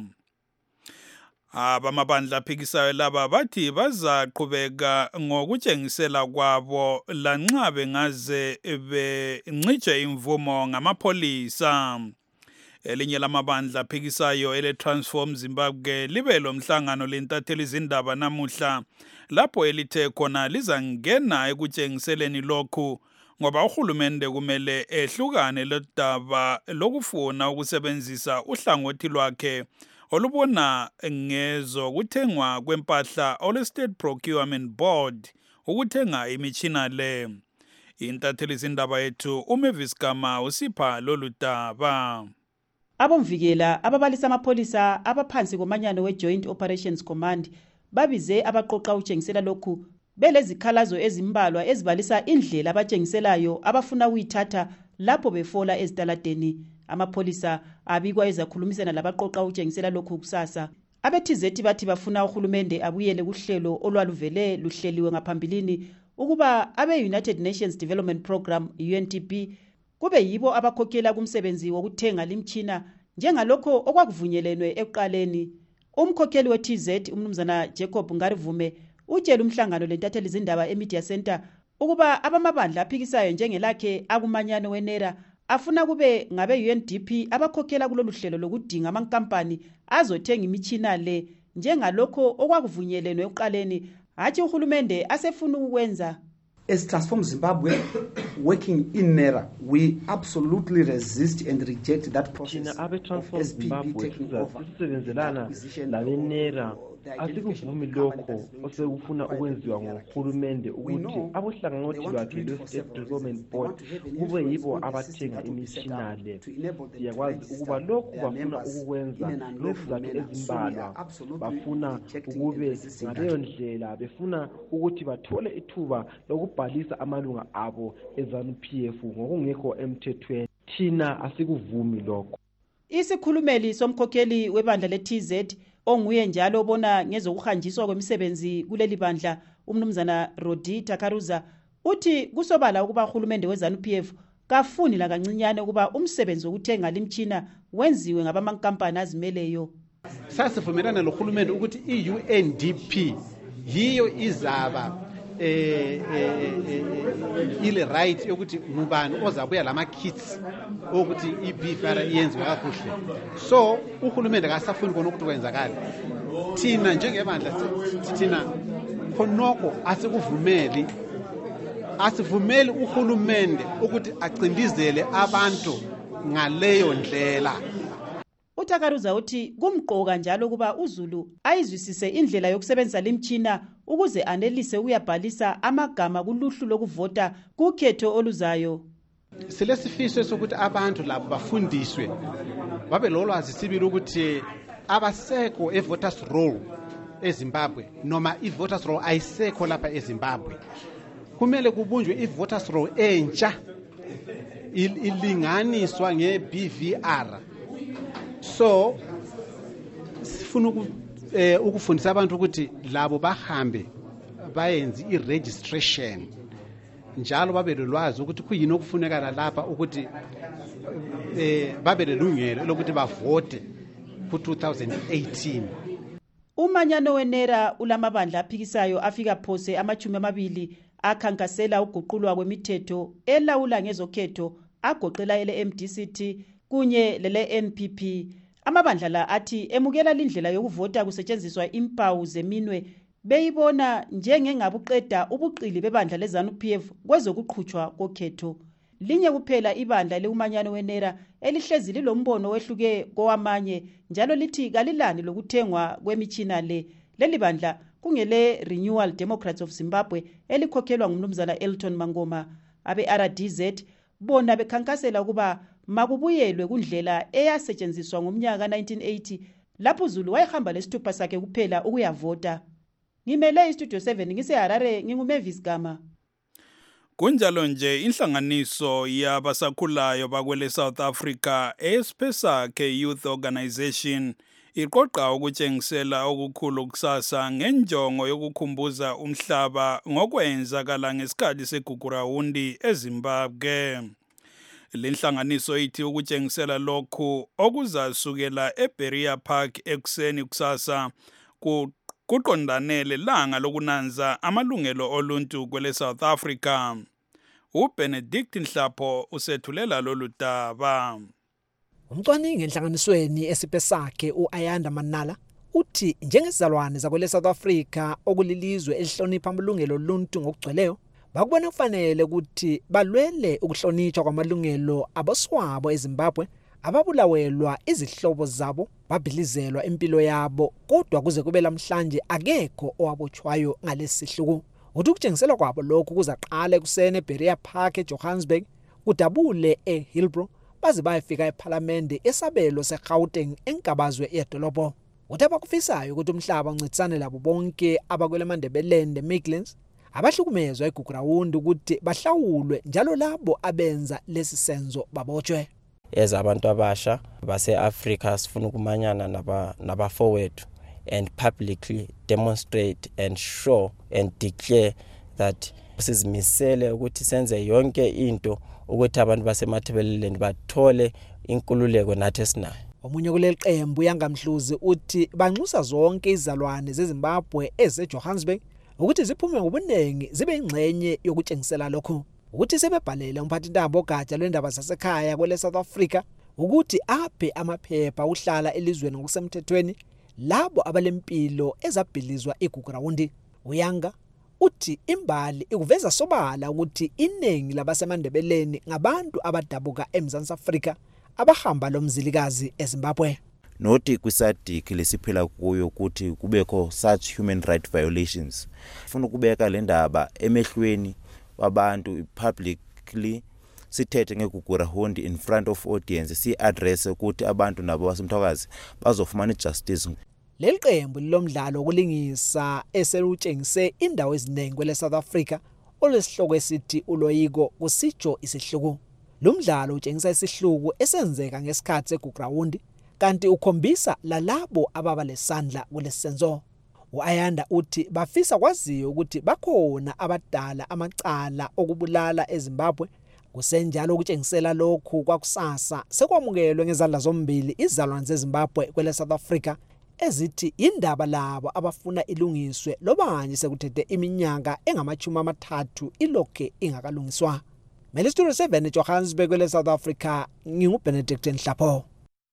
Abamabandla aphikisayo laba bathi bazaqhubeka ngokutshengisela kwabo lanxa bengaze bencitshe imvumo ngamapholisa. Elinye lamabandla aphikisayo ele-Transform Zimbabwe libe lomhlangano lentatheli izindaba namuhla lapho elithe khona lizangena ekutshengiseleni lokhu ngoba uhulumende kumele ehlukane lodaba lokufuna ukusebenzisa uhlangothi lwakhe olubona ngezo kuthengwa kwempahla ole-State Procurement Board ukuthenga imitshina le. Intatheli izindaba yethu uMavis Gama usipha lolu daba. Abomvikela ababalisa amapholisa abaphansi komanyano we-Joint Operations Command babize abaqoqa utshengisela lokhu belezikhalazo ezimbalwa ezibalisa indlela abatshengiselayo abafuna ukuyithatha lapho befola ezitaladeni. Amapholisa abikwa ezakhulumisana labaqoqa utshengisela lokhu kusasa. Abethizethi bathi bafuna uhulumende abuyele kuhlelo olwaluvele luhleliwe ngaphambilini ukuba abe-United Nations Development Program UNDP kube yibo abakhokhela kumsebenzi wokuthenga limtshina njengalokho okwakuvunyelwenwe ekuqaleni. Umkhokheli we-TZ umnumzana Jacob Ngarivume utshela umhlangano lentatheli izindaba eMedia Center ukuba abamabandla aphikisayo njengelakhe akumanyano wenera afuna kube ngabe UNDP abakhokhela kulolu hlelo lokudinga amankampani azothenga imitshina le njengalokho okwakuvunyelwenwe ekuqaleni hathi uhulumende asefuna ukwenza. As Transform Zimbabwe working in NERA, we absolutely resist and reject that process of SPB taking over sisebenzelana labenera asikuvumi lokho osekufuna ukwenziwa nguhulumende ukuthi abohlangothi lwakhe lwe-State Development Board kube yibo abathenga imitshina le. Siyakwazi ukuba lokhu bafuna ukukwenza ngezizathu ezimbalwa, bafuna ukube ngaleyo ndlela befuna ukuthi bathole ithuba lokubhalisa amalunga abo eZANU-PF ngokungekho emthethweni. Thina asikuvumi lokho. Isikhulumeli somkhokheli webandla le-TZ onguye njalo obona ngezokuhanjiswa kwemisebenzi kuleli bandla umnumzana Rodi Takaruza uthi kusobala ukuba uhulumende weZANU-PF kafuni la kancinyane ukuba umsebenzi wokuthenga limtshina wenziwe ngabamankampani azimeleyo. Sasivumelana lohulumende ukuthi i-UNDP yiyo izaba ile right yokuthi ngubani ozabuya lama kits ukuthi i-BFR iyenziwe kakuhle. So uhulumende akasafuni kona ukuthi kwenzakala. Thina njengebandla thina khonoko asivumeli uhulumende ukuthi acindizele abantu ngaleyo ndlela. uTakaruza uthi kumqoka njalo kuba uZulu ayizwisise indlela yokusebenzisa limtshina ukuze anelise ukuyabhalisa amagama kuluhlu lokuvota kukhetho oluzayo. Silesifiso sokuthi abantu labo bafundiswe babe lolwazi sibili ukuthi abasekho e-voters roll eZimbabwe noma i-voters roll ayisekho lapha eZimbabwe. Kumele kubunjwe i-voters roll entsha ilinganiswa nge-BVR. So sifuna ukufundisa abantu ukuthi labo bahambe bayenze i-registration njalo babe lolwazi ukuthi kuyini okufunekala lapha ukuthi babe lelungelo lokuthi bavote ku-2018. Umanyano wenera ulamabandla aphikisayo afika phose ama-20 akhankasela uguqulwa kwemithetho elawula ngezokhetho agoqela ele-MDCT kunye lele-NPP. Amabandla la athi emukela lindlela yokuvota kusetshenziswa impawu zeminwe beyibona njengengabuqeda ubuqili bebandla leZANU-PF kwezokuqhutshwa kokhetho. Linye kuphela ibandla leumanyano wenera elihlezi lilombono wehluke kowamanye njalo lithi kalilani lokuthengwa kwemitshina le. Leli bandla kungele Renewal Democrats of Zimbabwe elikhokhelwa ngumnumzana Elton Mangoma. Abe-RDZ bona bekhankasela ukuba makubuyelwe kundlela eyasetshenziswa ngomnyaka 1980 lapho uZulu wayehamba lesithupha sakhe kuphela ukuyavota. Ngimele iStudio 7 ngiseHarare nginguMavis Gama. Kunjalo nje inhlanganiso yabasakhulayo bakwele South Africa eSpesakhe Youth Organization iqoqa ukutshengisela okukhulu kusasa ngenjongo yokukhumbuza umhlaba ngokwenzakala ngesikhathi segugurawundi eZimbabwe. Lenhlanganiso ithi ukutshengisela lokhu okuzasukela eBeria Park ekuseni kusasa kuqondanele langa lokunanza amalungelo oluntu kwele South Africa. uBenedict Nhlapho usethulela lolu daba. Umcwaningi enhlanganisweni eSpesakhe uAyanda Manala uthi njengesizalwane zakwele South Africa okulilizwe elihlonipha amalungelo oluntu ngokugcweleyo bakubona kufanele ukuthi balwele ukuhlonishwa kwamalungelo aboswabo eZimbabwe ababulawelwa izihlobo zabo babilizelwa impilo yabo kodwa kuze kube namhlanje akekho owabotshwayo ngalesihluku. Uthi ukutshengisela kwabo lokhu kuzaqala ekuseni eBeria Park eJohannesburg kudabule eHillbrow baze bayefika eParliament esabelo seGauteng enkabazwe yedolobho. Uthi abakufisayo ukuthi umhlaba uncitsane labo bonke abakwele Mandebelende Midlands abahlukumezwa eGugurawundi ukuthi bahlawulwe njalo labo abenza lesi senzo babotshwe. Abantu abasha base-Africa sifuna ukumanyana nabafowethu and publicly demonstrate and show and declare that sizimisele ukuthi senze yonke into ukuthi abantu basemathebeleleni bathole inkululeko nathi esinayo. Omunye kuleli qembu yangamhluzi uthi banxusa zonke izalwane zeZimbabwe ezeJohannesburg ukuthi ziphume ngobunengi zibe ingxenye yokutshengisela lokho. Ukuthi sebebhalele umphathintaba ogatsha lwendaba zasekhaya kwele South Africa ukuthi aphe amaphepha uhlala elizweni ngokusemthethweni labo abalempilo ezabhilizwa eGugurawundi. Uyanga uthi imbali ikuveza sobala ukuthi iningi labasemandebeleni ngabantu abadabuka eMzansi Afrika abahamba lomzilikazi eZimbabwe. noti kwiSADC lesiphila kuyo ukuthi kubekho such human right violations. Ufuna ukubeka le ndaba emehlweni wabantu publicly, sithethe ngeGugura Hondi in front of audience, si-address ukuthi abantu nabo basemthwakazi bazofumana justice. Leli qembu lomdlalo wokulingisa eselutshengise indawo eziningi kwele South Africa olesihloko esithi uloyiko kusijo isihluku. Lo mdlalo utshengisa isihluku esenzeka ngesikhathi seGugura Hondi kanti ukhombisa lalabo ababa lesandla kulesenzo. U-Ayanda uthi bafisa kwaziyo ukuthi bakhona abadala amacala okubulala eZimbabwe. Kusenjalo ukutshengisela lokhu kwakusasa sekwamukelwe ngezandla zombili izalwane zeZimbabwe kwele South Africa ezithi indaba labo abafuna ilungiswe loba nje sekuthethe iminyaka engama-30 ilokhe ingakalungiswa. Melisturi 7 Johannesburg kwele South Africa, nginguBenedict Nhlapho.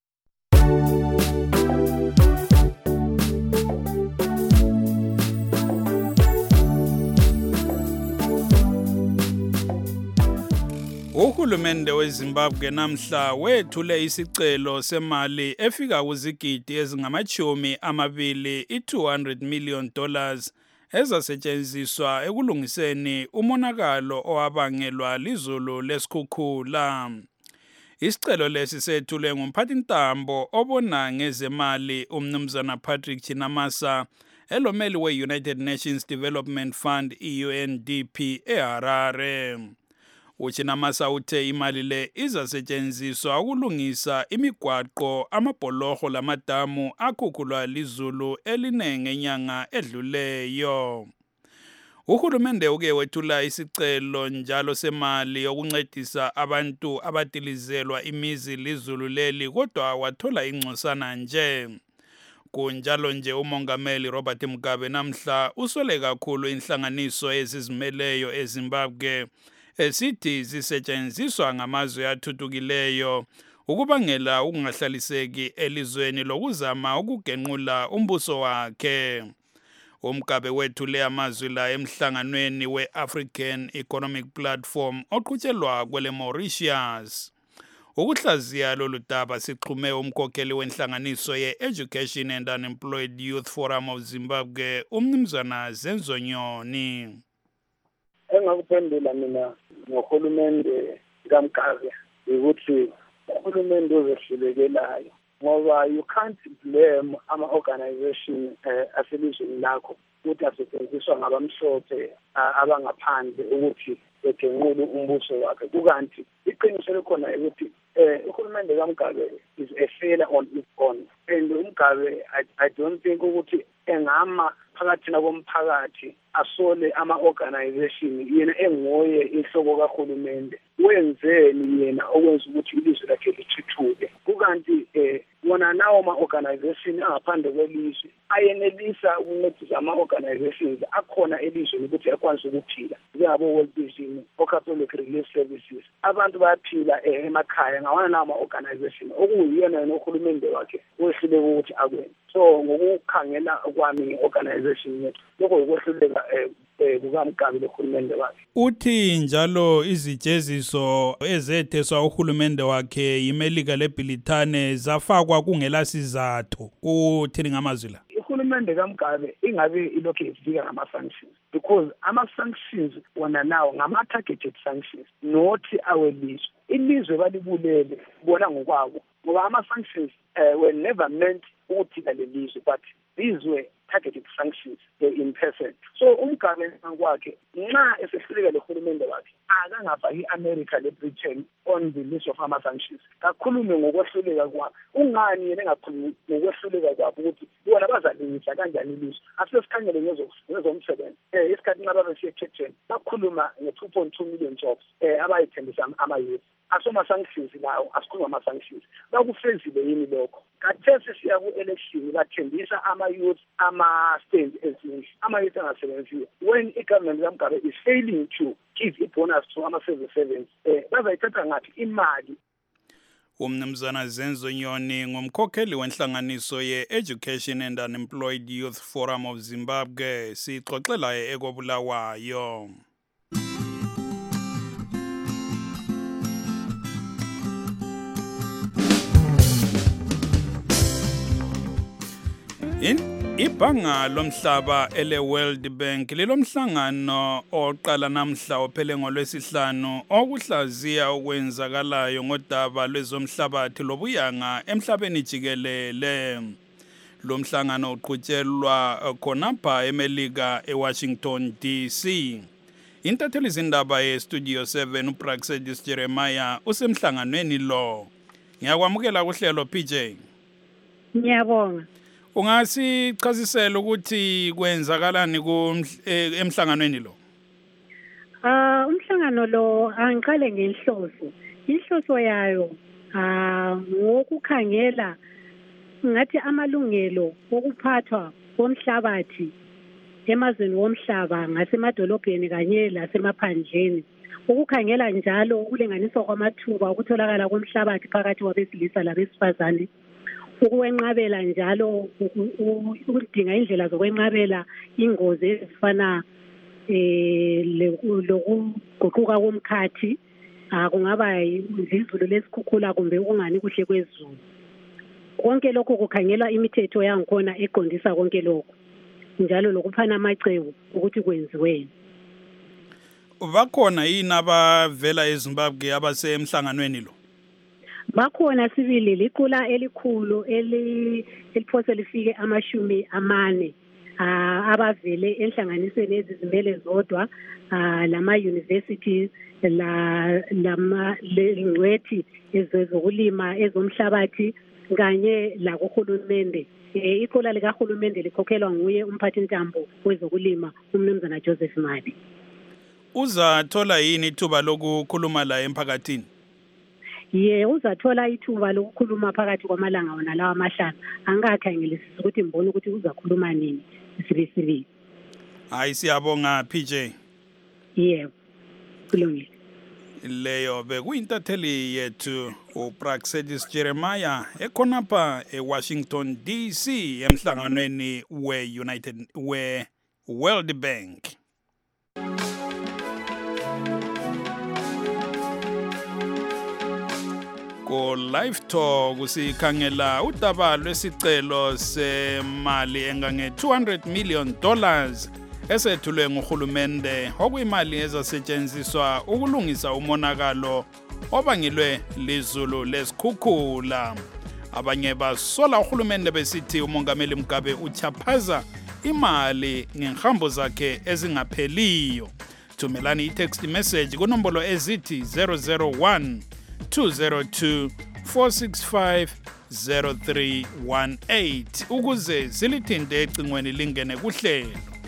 Uhulumende weZimbabwe namhla wethule isicelo semali efika kuzigidi ezingama-20 $200 million ezasetshenziswa ekulungiseni umonakalo owabangelwa lizulu lesikhukhula. Isicelo lesi sethulwe ngumphathintambo obona ngezemali uMnumzana Patrick Chinamasa elomeli we-United Nations Development Fund UNDP eHarare. Uchinamasa uthe imali le izasetshenziswa ukulungisa imigwaqo, amabholoho lamadamu akhukhulwa lizulu eline ngenyanga edluleyo. Uhulumende uke wethula isicelo njalo semali yokuncedisa abantu abadilizelwa imizi lizulu leli kodwa wathola ingcosana nje. Kunjalo nje umongameli Robert Mugabe namhla usole kakhulu inhlanganiso ezizimeleyo eZimbabwe esithi zisetshenziswa ngamazwe athuthukileyo ukubangela ukungahlaliseki elizweni lokuzama ukugenqula umbuso wakhe. Umgabe wethule amazwi la emhlanganweni we-African Economic Platform oqhutshelwa kwele Mauritius. Ukuhlaziya lolu daba sixhume umkhokheli wenhlanganiso ye-Education and Unemployed Youth Forum of Zimbabwe, uMnumzana Zenzonyoni. Engakuphendula mina ngohulumende kaMgabe ukuthi uhulumende ozehlulekelayo ngoba you can't blame ama-organization aselizweni lakho ukuthi asetshenziswa ngabamhlophe abangaphandle ukuthi begenqule umbuso wakhe. Kukanti iqiniso likhona ukuthi uhulumende kaMgabe is a failure on its own, and uMgabe I don't think ukuthi engama phakathi komphakathi asole ama-organization yena engoye inhloko kahulumende. Wenzeni yena okwenza ukuthi ilizwe lakhe lithuthuke? Kukanti wona nawo ama-organization angaphandle kwelizwe ayenelisa ukuncedisa ama-organizations akhona elizweni ukuthi akwazi ukuphila njengabo-World Vision, o-Catholic Relief Services. Abantu bayaphila emakhaya ngawana nawo ama-organization okuyiyona yena uhulumende wakhe wehluleke ukuthi akwenze. So ngokukhangela kwami nge-organization yethu lokho ukwehluleka kukaMgabe lohulumende wakhe. Uthi njalo izijeziso ezetheswa uhulumende wakhe yiMelika leBrithani zafakwa kungela sizathu. Uthini ngamazwi la? Uhulumende kaMgabe ingabe ilokhu ifika ngama-sanctions because ama-sanctions wona nawo ngama-targeted sanctions not awelizwe. Ilizwe balibulele bona ngokwabo ngoba ama-sanctions were never meant ukuthika lelizwe, but these were targeted sanctions in person. So uMgabe kwakhe nxa esehluleka lehulumende wakhe akangafaki i-America leBritain on the list of ama-sanctions. Kakhulume ngokwehluleka kwakhe. Ungani yena engakhulumi ngokwehluleka kwakhe ukuthi bona bazalungisa kanjani ilizwe? Asesikhangele ngezomsebenzi. Isikhathi nxa babesiye ekhetheni bakhuluma nge-2.2 million jobs abayithembisa ama-youth. Asoma-sanctions lawo asikhuluma ama-sanctions. Bakufezile yini lokho? Kathesi siya ku-election bathembisa ama-youth ama-stand ezindlu. Ama-youth angasebenziyo. When i-government kaMgabe is failing to give i-bonus to ama-civil servants, bazayithatha ngaphi imali? UMnumzana Zenzonyoni ngumkhokheli wenhlanganiso ye-Education and Unemployed Youth Forum of Zimbabwe, sixoxela ekobulawayo. Ibhanga lomhlaba ele World Bank lilomhlangano oqala namhla ophele ngolwesihlanu okuhlaziya okwenzakalayo ngodaba lwezomhlabathi lobuyanga emhlabeni jikelele. Lo mhlangano uqhutshelwa khonapha eMelika eWashington DC. Intatheli izindaba yeStudio 7 uPraxedis Jeremiah usemhlanganweni lo. Ngiyakwamukela kuhlelo PJ. Ngiyabonga. Ungasichazisela ukuthi kwenzakalani emhlanganweni lo? Umhlangano lo angiqale ngenhloso. Inhloso yayo ngokukhangela ngathi amalungelo okuphathwa komhlabathi emazweni womhlaba ngasemadolobheni kanye lasemaphandleni. Ukukhangela njalo ukulinganiswa kwamathuba okutholakala komhlabathi phakathi kwabesilisa labesifazane. Ukwenqabela njalo ukudinga indlela zokwenqabela ingozi ezifana lokuguquka komkhathi kungaba izulu lesikhukhula kumbe ukungani kuhle kwezulu. Konke lokho kukhangelwa imithetho yangikhona eqondisa konke lokho njalo lokuphana amacebo ukuthi kwenziweni. Bakhona yini abavela eZimbabwe abasemhlanganweni lo? Bakhona sibili liqula elikhulu eliphose lifike 40 abavele enhlanganisweni ezizimele zodwa lama universities lengcwethi ezokulima ezomhlabathi kanye la kuhulumende. Iqula likahulumende likhokhelwa nguye umphathi ntambo wezokulima umnumzana Joseph Mali. Uzathola yini ithuba lokukhuluma la emphakathini? Uzathola ithuba lokukhuluma phakathi kwamalanga wona lawa amahlanu. Angakhangelisisi ukuthi mbone ukuthi uzakhuluma nini sibisibili. Hayi siyabonga PJ. Yebo. Kulungile. Leyo bekuyintatheli yethu uPraxedis Jeremiah ekhonapha eWashington DC emhlanganweni we-World Bank. Ko Live Talk usikhangela udaba lwesicelo semali engange $200 million esethulwe nguhulumende okuyimali ezasetshenziswa ukulungisa umonakalo obangelwe lizulu lesikhukhula. Abanye basola uhulumende besithi umongameli Mugabe uchaphaza imali ngenhambo zakhe ezingapheliyo. Thumelani i-text message kunombolo ezithi 001 202 465 0318 ukuze silithinte ecingweni lingene kuhlelo.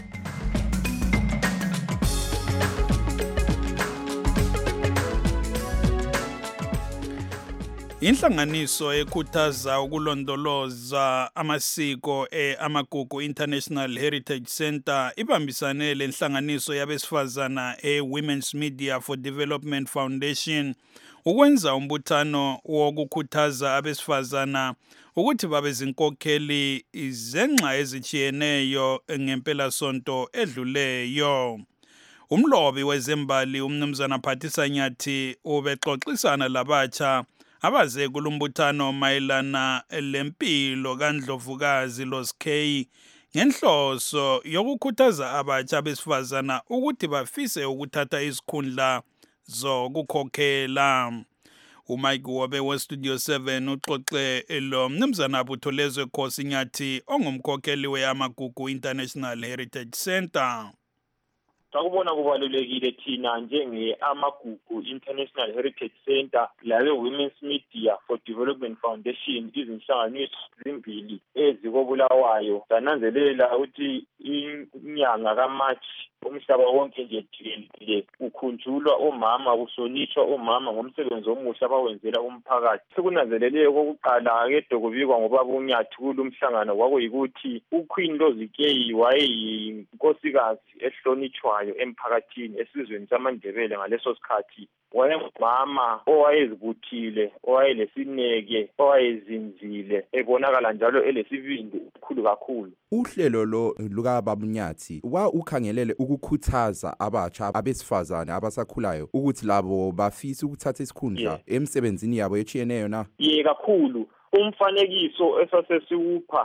Inhlanganiso ekhuthaza ukulondoloza amasiko amagugu International Heritage Center ibambisane lenhlanganiso yabesifazana Women's Media for Development Foundation ukwenza umbuthano wokukhuthaza abesifazana ukuthi babe zinkokheli izenxa ezichiyeneyo ngempela sonto edluleyo. Umlobi wezembali umnumzana Phathisa Nyathi ubexoxisana labatsha abaze kulumbuthano mayelana lempilo kaNdlovukazi Loskei ngenhloso yokukhuthaza abatsha besifazana ukuthi bafise ukuthatha isikhundla zokukhokhela. uMike Wobe weStudio 7 uxoxe lo mnumzana Butholezwe Khosi Nyathi ongumkhokheli weAmagugu International Heritage Center. Sakubona kubalulekile thina njenge-Amagugu International Heritage Center lawe Women's Media for Development Foundation izinhlanganiso ezimbili ezikobulawayo zananzelela ukuthi inyanga kaMarch umhlaba wonke nje jikelele ukhunjulwa omama kuhlonishwa omama ngomsebenzi omuhle abawenzela umphakathi. Sekunanzeleleke okokuqala kede kubikwa ngoba uNyathi kulumhlangano kwakuyikuthi uQueen Lozikeyi wayeyinkosikazi ehlonishwayo emphakathini esizweni samaNdebele ngaleso sikhathi. Wayengumama owayezibuthile, owayelesineke, owayezinzile, ebonakala njalo elesibindi esikhulu kakhulu. Uhlelo lo lukaBaba Nyathi ukhangelele ukukhuthaza abatsha abesifazane abasakhulayo ukuthi labo bafise ukuthatha isikhundla emsebenzini yabo echiyeneyo na? Kakhulu. Umfanekiso esasesiwupha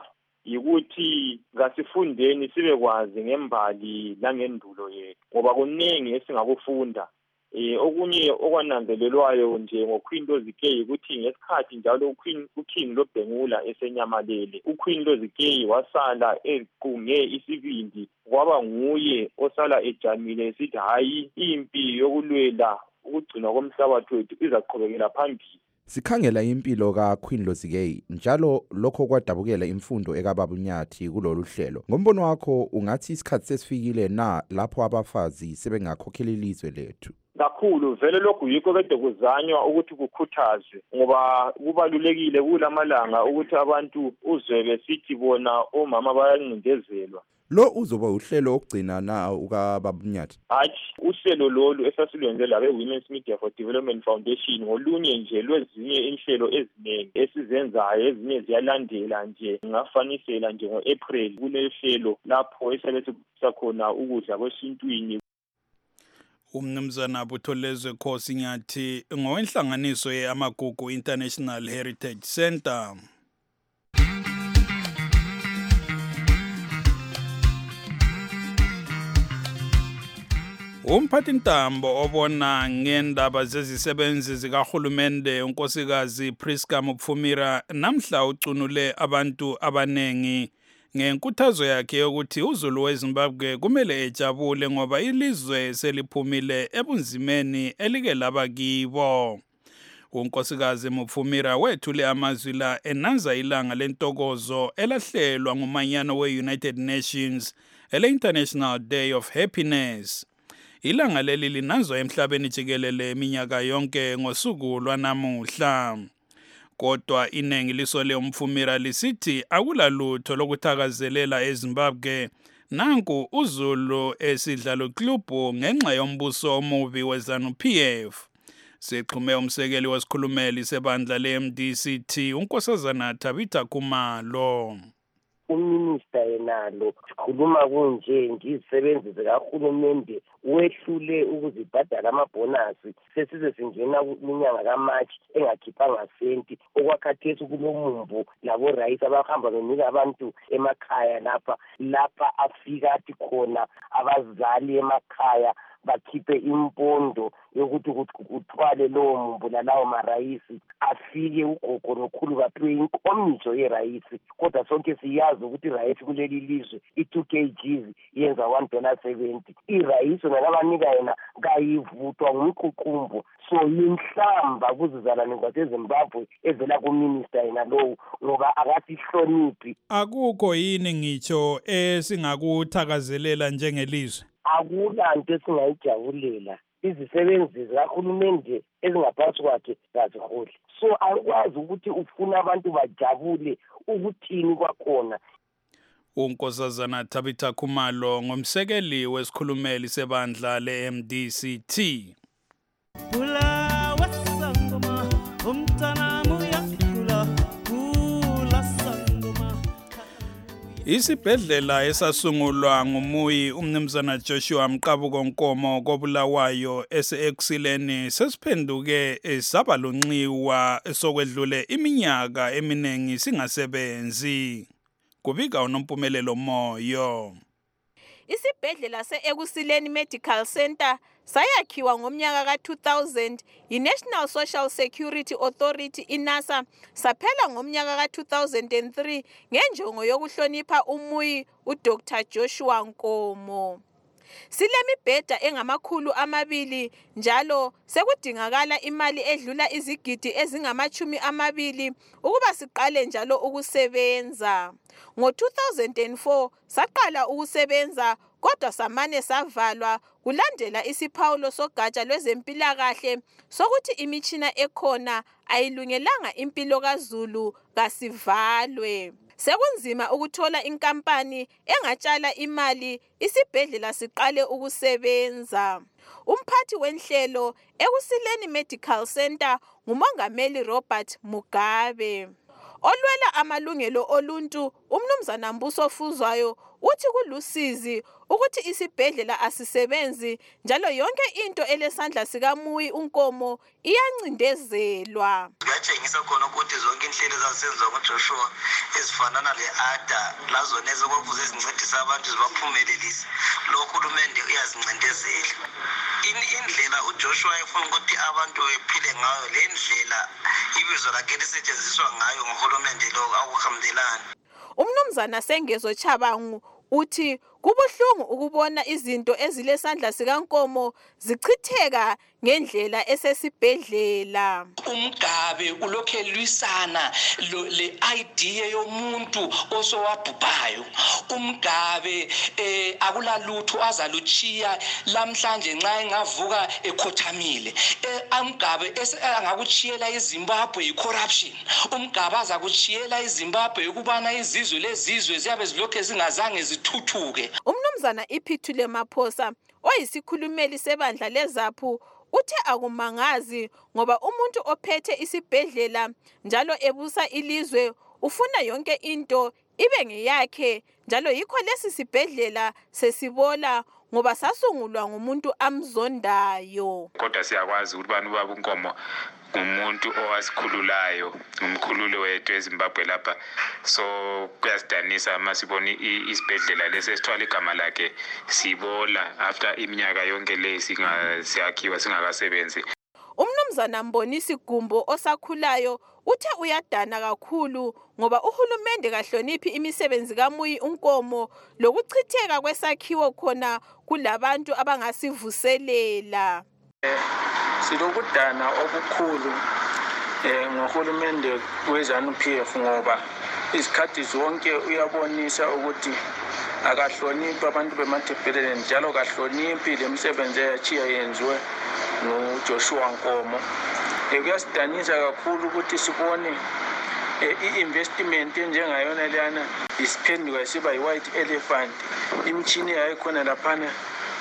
yikuthi ngasifundeni sibekwazi ngembali langendulo yethu ngoba kuningi esingakufunda. Okunye okwananzelelwayo nje ngoQueen Lozikey ukuthi ngesikhathi njalo uKing Lobhengula esenyamalele, uQueen Lozikey wasala equnge isibindi, kwaba nguye osala ejamile esithi hayi impi yokulwela ukugcina komhlabathi wethu izaqhubekela phambili. Sikhangela impilo kaQueen Lozikey njalo lokho kwadabukela imfundo ekababa uNyathi kulolu hlelo. Ngombono wakho ungathi isikhathi sesifikile na lapho abafazi sebengakhokhela ilizwe lethu? Kakhulu vele lokhu yikho kade kuzanywa ukuthi kukhuthazwe ngoba kubalulekile kulamalanga ukuthi abantu uzwe besithi bona omama bayancindezelwa. Lo uzoba uhlelo okugcina na ukababa uNyathi? Hayi, uhlelo lolu esasilwenze labe Women's Media for Development Foundation ngolunye nje lwezinye inhlelo eziningi esizenzayo, ezinye ziyalandela nje. Ngafanisela nje ngoApril kulehlelo lapho esalethe sakhona ukudla kwesintwini. Umnumzana Butholezwe Khosi Nyathi ngowenhlanganiso yeAmagugu International Heritage Center. Umphathintambo obona ngendaba zezisebenzi zikahulumende unkosikazi Priska Mupfumira namhla ucunule abantu abanengi ngenkuthazo yakhe yokuthi uZulu weZimbabwe kumele ejabule ngoba ilizwe seliphumile ebunzimeni elike laba kibo. Unkosikazi Mupfumira wethule amazwi la enanza ilanga lentokozo elahlelwa ngumanyano we-United Nations ele-International Day of Happiness. Ilanga leli linanzwa emhlabeni jikelele iminyaka yonke ngosuku lwanamuhla. Kodwa inengi lisole uMpfumira lisithi akulalutho lokuthakazelela eZimbabwe. Nanku uZulu esidlalo klubhu ngenxa yombuso omubi weZANU-PF. Sexhume umsekeli wesikhulumeli sebandla le-MDCT unkosazana Tabitha Khumalo. Uminista yenalo sikhuluma kunje izisebenzi zikahulumende wehlule ukuzibhadala amabhonasi sesize singena iminyaka kaMashi engakhiphanga senti okwakhathesi kulomumbu labo rayisi abahamba benika abantu emakhaya lapha afika athi khona abazali emakhaya bakhiphe impondo yokuthi kuthwale lowo mumbu nalawo marayisi afike ugogo nokhulu baphiwe inkomitsho yerayisi. Kodwa sonke siyazi ukuthi irayisi kuleli lizwe i2 kgs yenza $1.70. Irayisi nalabanika yena kayivuthwa ngumququmbo. So yinhlamba kuzizalwane zaseZimbabwe evela kuminista yena lowo ngoba akasihloniphi. Akukho yini ngitsho esingakuthakazelela njengelizwe? Akulanto esingayijabulela. Izisebenzi zikahulumende ezingaphansi kwakhe zaziholi. So akwazi ukuthi ufuna abantu bajabule ukuthini kwakhona. Unkosazana Tabitha Khumalo ngomsekeli wesikhulumeli sebandla le-MDCT. Isibhedlela esasungulwa ngumuyi umnumzana Joshua Mqabuko Nkomo koBulawayo ese-Eksileni sesiphenduke saba lonxiwa sokwedlule iminyaka eminengi singasebenzi. Kubika uNompumelelo Moyo. Isibhedlela se-Eksileni Medical Center sayakhiwa ngomnyaka ka-2000 yi-National Social Security Authority iNASA saphela ngomnyaka ka-2003 ngenjongo yokuhlonipha umuyi uDr. Joshua Nkomo. Silemibheda engama200 njalo sekudingakala imali edlula izigidi ezingama20 ukuba siqale njalo ukusebenza. Ngo-2004 saqala ukusebenza kodwa samane savalwa kulandela isiphawulo sogatsha lwezempilakahle sokuthi imitshina ekhona ayilungelanga impilo kaZulu kasivalwe. Sekunzima ukuthola inkampani engatshala imali isibhedlela siqale ukusebenza. Umphathi wenhlelo Eksileni Medical Center ngumongameli Robert Mugabe. olwela amalungelo oluntu umnumzana Mbuso Fuzwayo uthi kulusizi ukuthi isibhedlela asisebenzi njalo yonke into elesandla sikaMuyi uNkomo iyancindezelwa. Kuyatshengisa khona ukuthi zonke inhlelo ezazisenziwa nguJoshua ezifanana le-ADA lazona ezokwakuze zincedisa abantu zibaphumelelise lo uhulumende uyazincindezela. Indlela uJoshua efuna ukuthi abantu bephile ngayo le ndlela ibizo lakhe lisetshenziswa ngayo nguhulumende lo akuhambelani. Umnumzana Sengezo Chabangu uthi kubuhlungu ukubona izinto ezilesandla sikaNkomo zichitheka ngendlela esesibhedlela. Umgabe ulokhe lwisana le idea yomuntu osowabhubhayo. Umgabe akulalutho azaluchiya lamhlanje nxa engavuka ekhothamile. Umgabe angakuchiyela iZimbabwe icorruption. Umgabe azakuchiyela iZimbabwe ukubana izizwe lezizwe ziyabe zilokhe zingazange zithuthuke. Umnumzana Iphithule Maphosa oyisikhulumeli sebandla leZAPHU uthe akumangazi ngoba umuntu ophethe isibhedlela njalo ebusa ilizwe ufuna yonke into ibe ngeyakhe njalo yikho lesi sibhedlela sesibola ngoba sasungulwa ngumuntu amzondayo. Kodwa siyakwazi ukuthi bani baba uNkomo umuntu owasikhululayo umkhululo wethu eZimbabwe lapha, so kuyasidanisa masibona isibhedlela lesesithwala igama lakhe sibola after iminyaka yonke le siyakhiwa singakasebenzi. Umnumzana Mbonisi Gumbo osakhulayo uthe uyadana kakhulu ngoba uhulumende kahloniphi imisebenzi kaMuyi uNkomo lokuchitheka kwesakhiwo khona kulabantu abangasivuselela. Silokudana okukhulu ngohulumende weZANU-PF ngoba isikhathi zonke uyabonisa ukuthi akahloniphi abantu bemathebheleni njalo kahloniphi lemisebenzi eyachiya yenziwe nguJoshua Nkomo. Kuyasidanisa kakhulu ukuthi sibone i-investment njengayona leyana isiphenduka isiba yi-white elephant. Imchini yayikhona laphana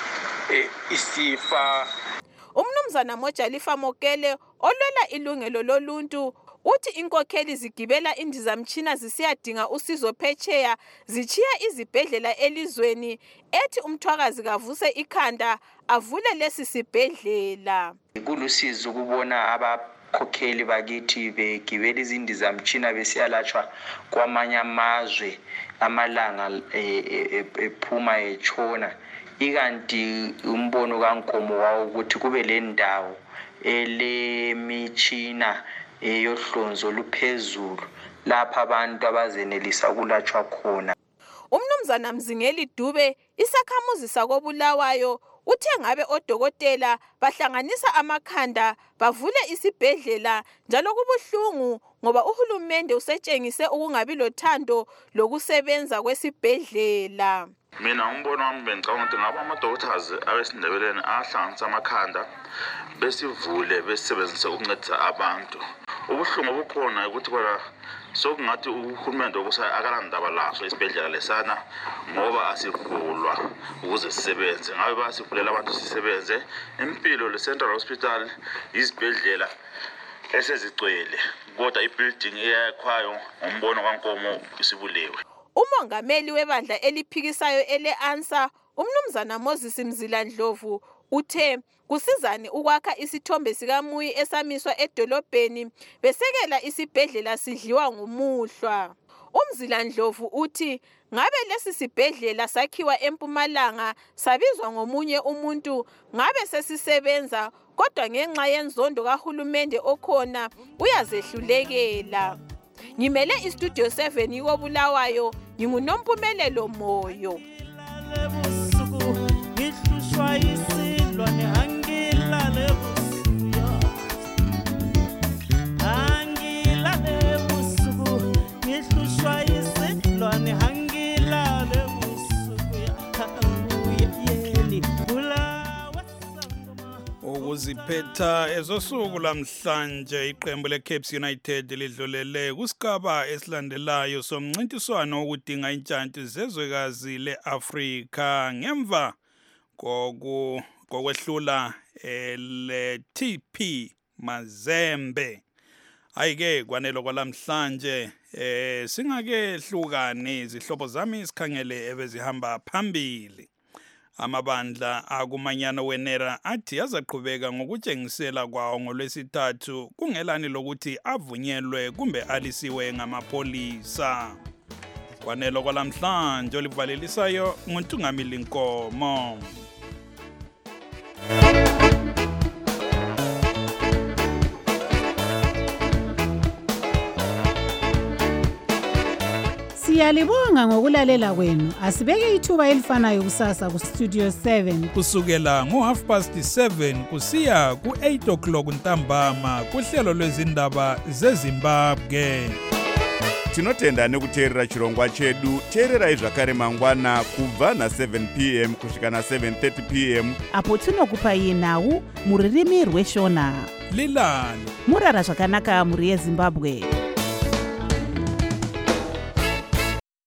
isifa. Umnumzana Mojalifa Mokele olwela ilungelo loluntu uthi inkokheli zigibela indizamtshina zisiyadinga usizo phetsheya zichiya izibhedlela elizweni ethi umthwakazi kavuse ikhanda avule lesi sibhedlela. Kulusizi ukubona abakhokheli bakithi begibela izindizamtshina besiyalatshwa kwamanye amazwe amalanga ephuma etshona. Ikanti umbono kaNkomo wawo ukuthi kube le ndawo elemitshina yohlonzo luphezulu lapha abantu abazenelisa ukulatshwa khona. Umnumzana Mzingeli Dube isakhamuzi sakoBulawayo uthe ngabe odokotela bahlanganisa amakhanda bavule isibhedlela njalo kubuhlungu ngoba uhulumende usetshengise ukungabi lothando lokusebenza kwesibhedlela. Mina umbono wami bengicabanga ukuthi ngaba ama-doctors abesindebeleni ahlanganisa amakhanda besivule besebenzise ukuncedisa abantu. Ubuhlungu obukhona ukuthi bona sokungathi uhulumende akalandaba laso isibhedlela lesana ngoba asivulwa ukuze sisebenze. Ngabe basivulela abantu sisebenze. Impilo le-Central Hospital izibhedlela esezigcwele kodwa i-building eyakhwayo ngombono kaNkomo isibulewe. Umongameli webandla eliphikisayo ele-ANSA umnumzana Moses Mzila Ndlovu uthe kusizani ukwakha isithombe sikaMuyi esamiswa edolobheni besekela isibhedlela sidliwa ngumuhlwa. Umzila Ndlovu uthi ngabe lesi sibhedlela sakhiwa eMpumalanga sabizwa ngomunye umuntu ngabe sesisebenza kodwa ngenxa yenzondo kahulumende okhona uyazehlulekela. Ngimele iStudio 7 yikoBulawayo nginguNompumelelo Moyo. Ngihlushwa isilwane angilale busuku angilale busuku ngihlushwa isilwane angilale busuku yeli ukuziphetha ezosuku lamhlanje iqembu leCapes United lidlulele kusigaba esilandelayo somncintiswano okudinga intshanti zezwekazi leAfrika ngemva kokwehlula le TP Mazembe. Hayike kwanelo kwalamhlanje singake hlukane izihlobo zami isikhangele ebezihamba phambili. Amabandla akumanyano wenera athi azaqhubeka ngokutshengisela kwawo ngolwesithathu kungelani lokuthi avunyelwe kumbe alisiwe ngamapolisa. Kwanelo kwalamhlanje olivalelisayo nguNtungamili Nkomo. Siyalibonga ngokulalela kwenu. Asibeke ithuba elifanayo kusasa ku Studio 7 kusukela ngo7:30 kusiya ku8:00 ntambama kuhlelo lwezindaba zeZimbabwe. Tinotenda nekuteerera chirongwa chedu. Teererai zvakare mangwana kubva na7 p.m. kusvika na7:30 p.m. apo tinokupai nhau muririmi rweshona. Lilani murara zvakanaka muri yeZimbabwe.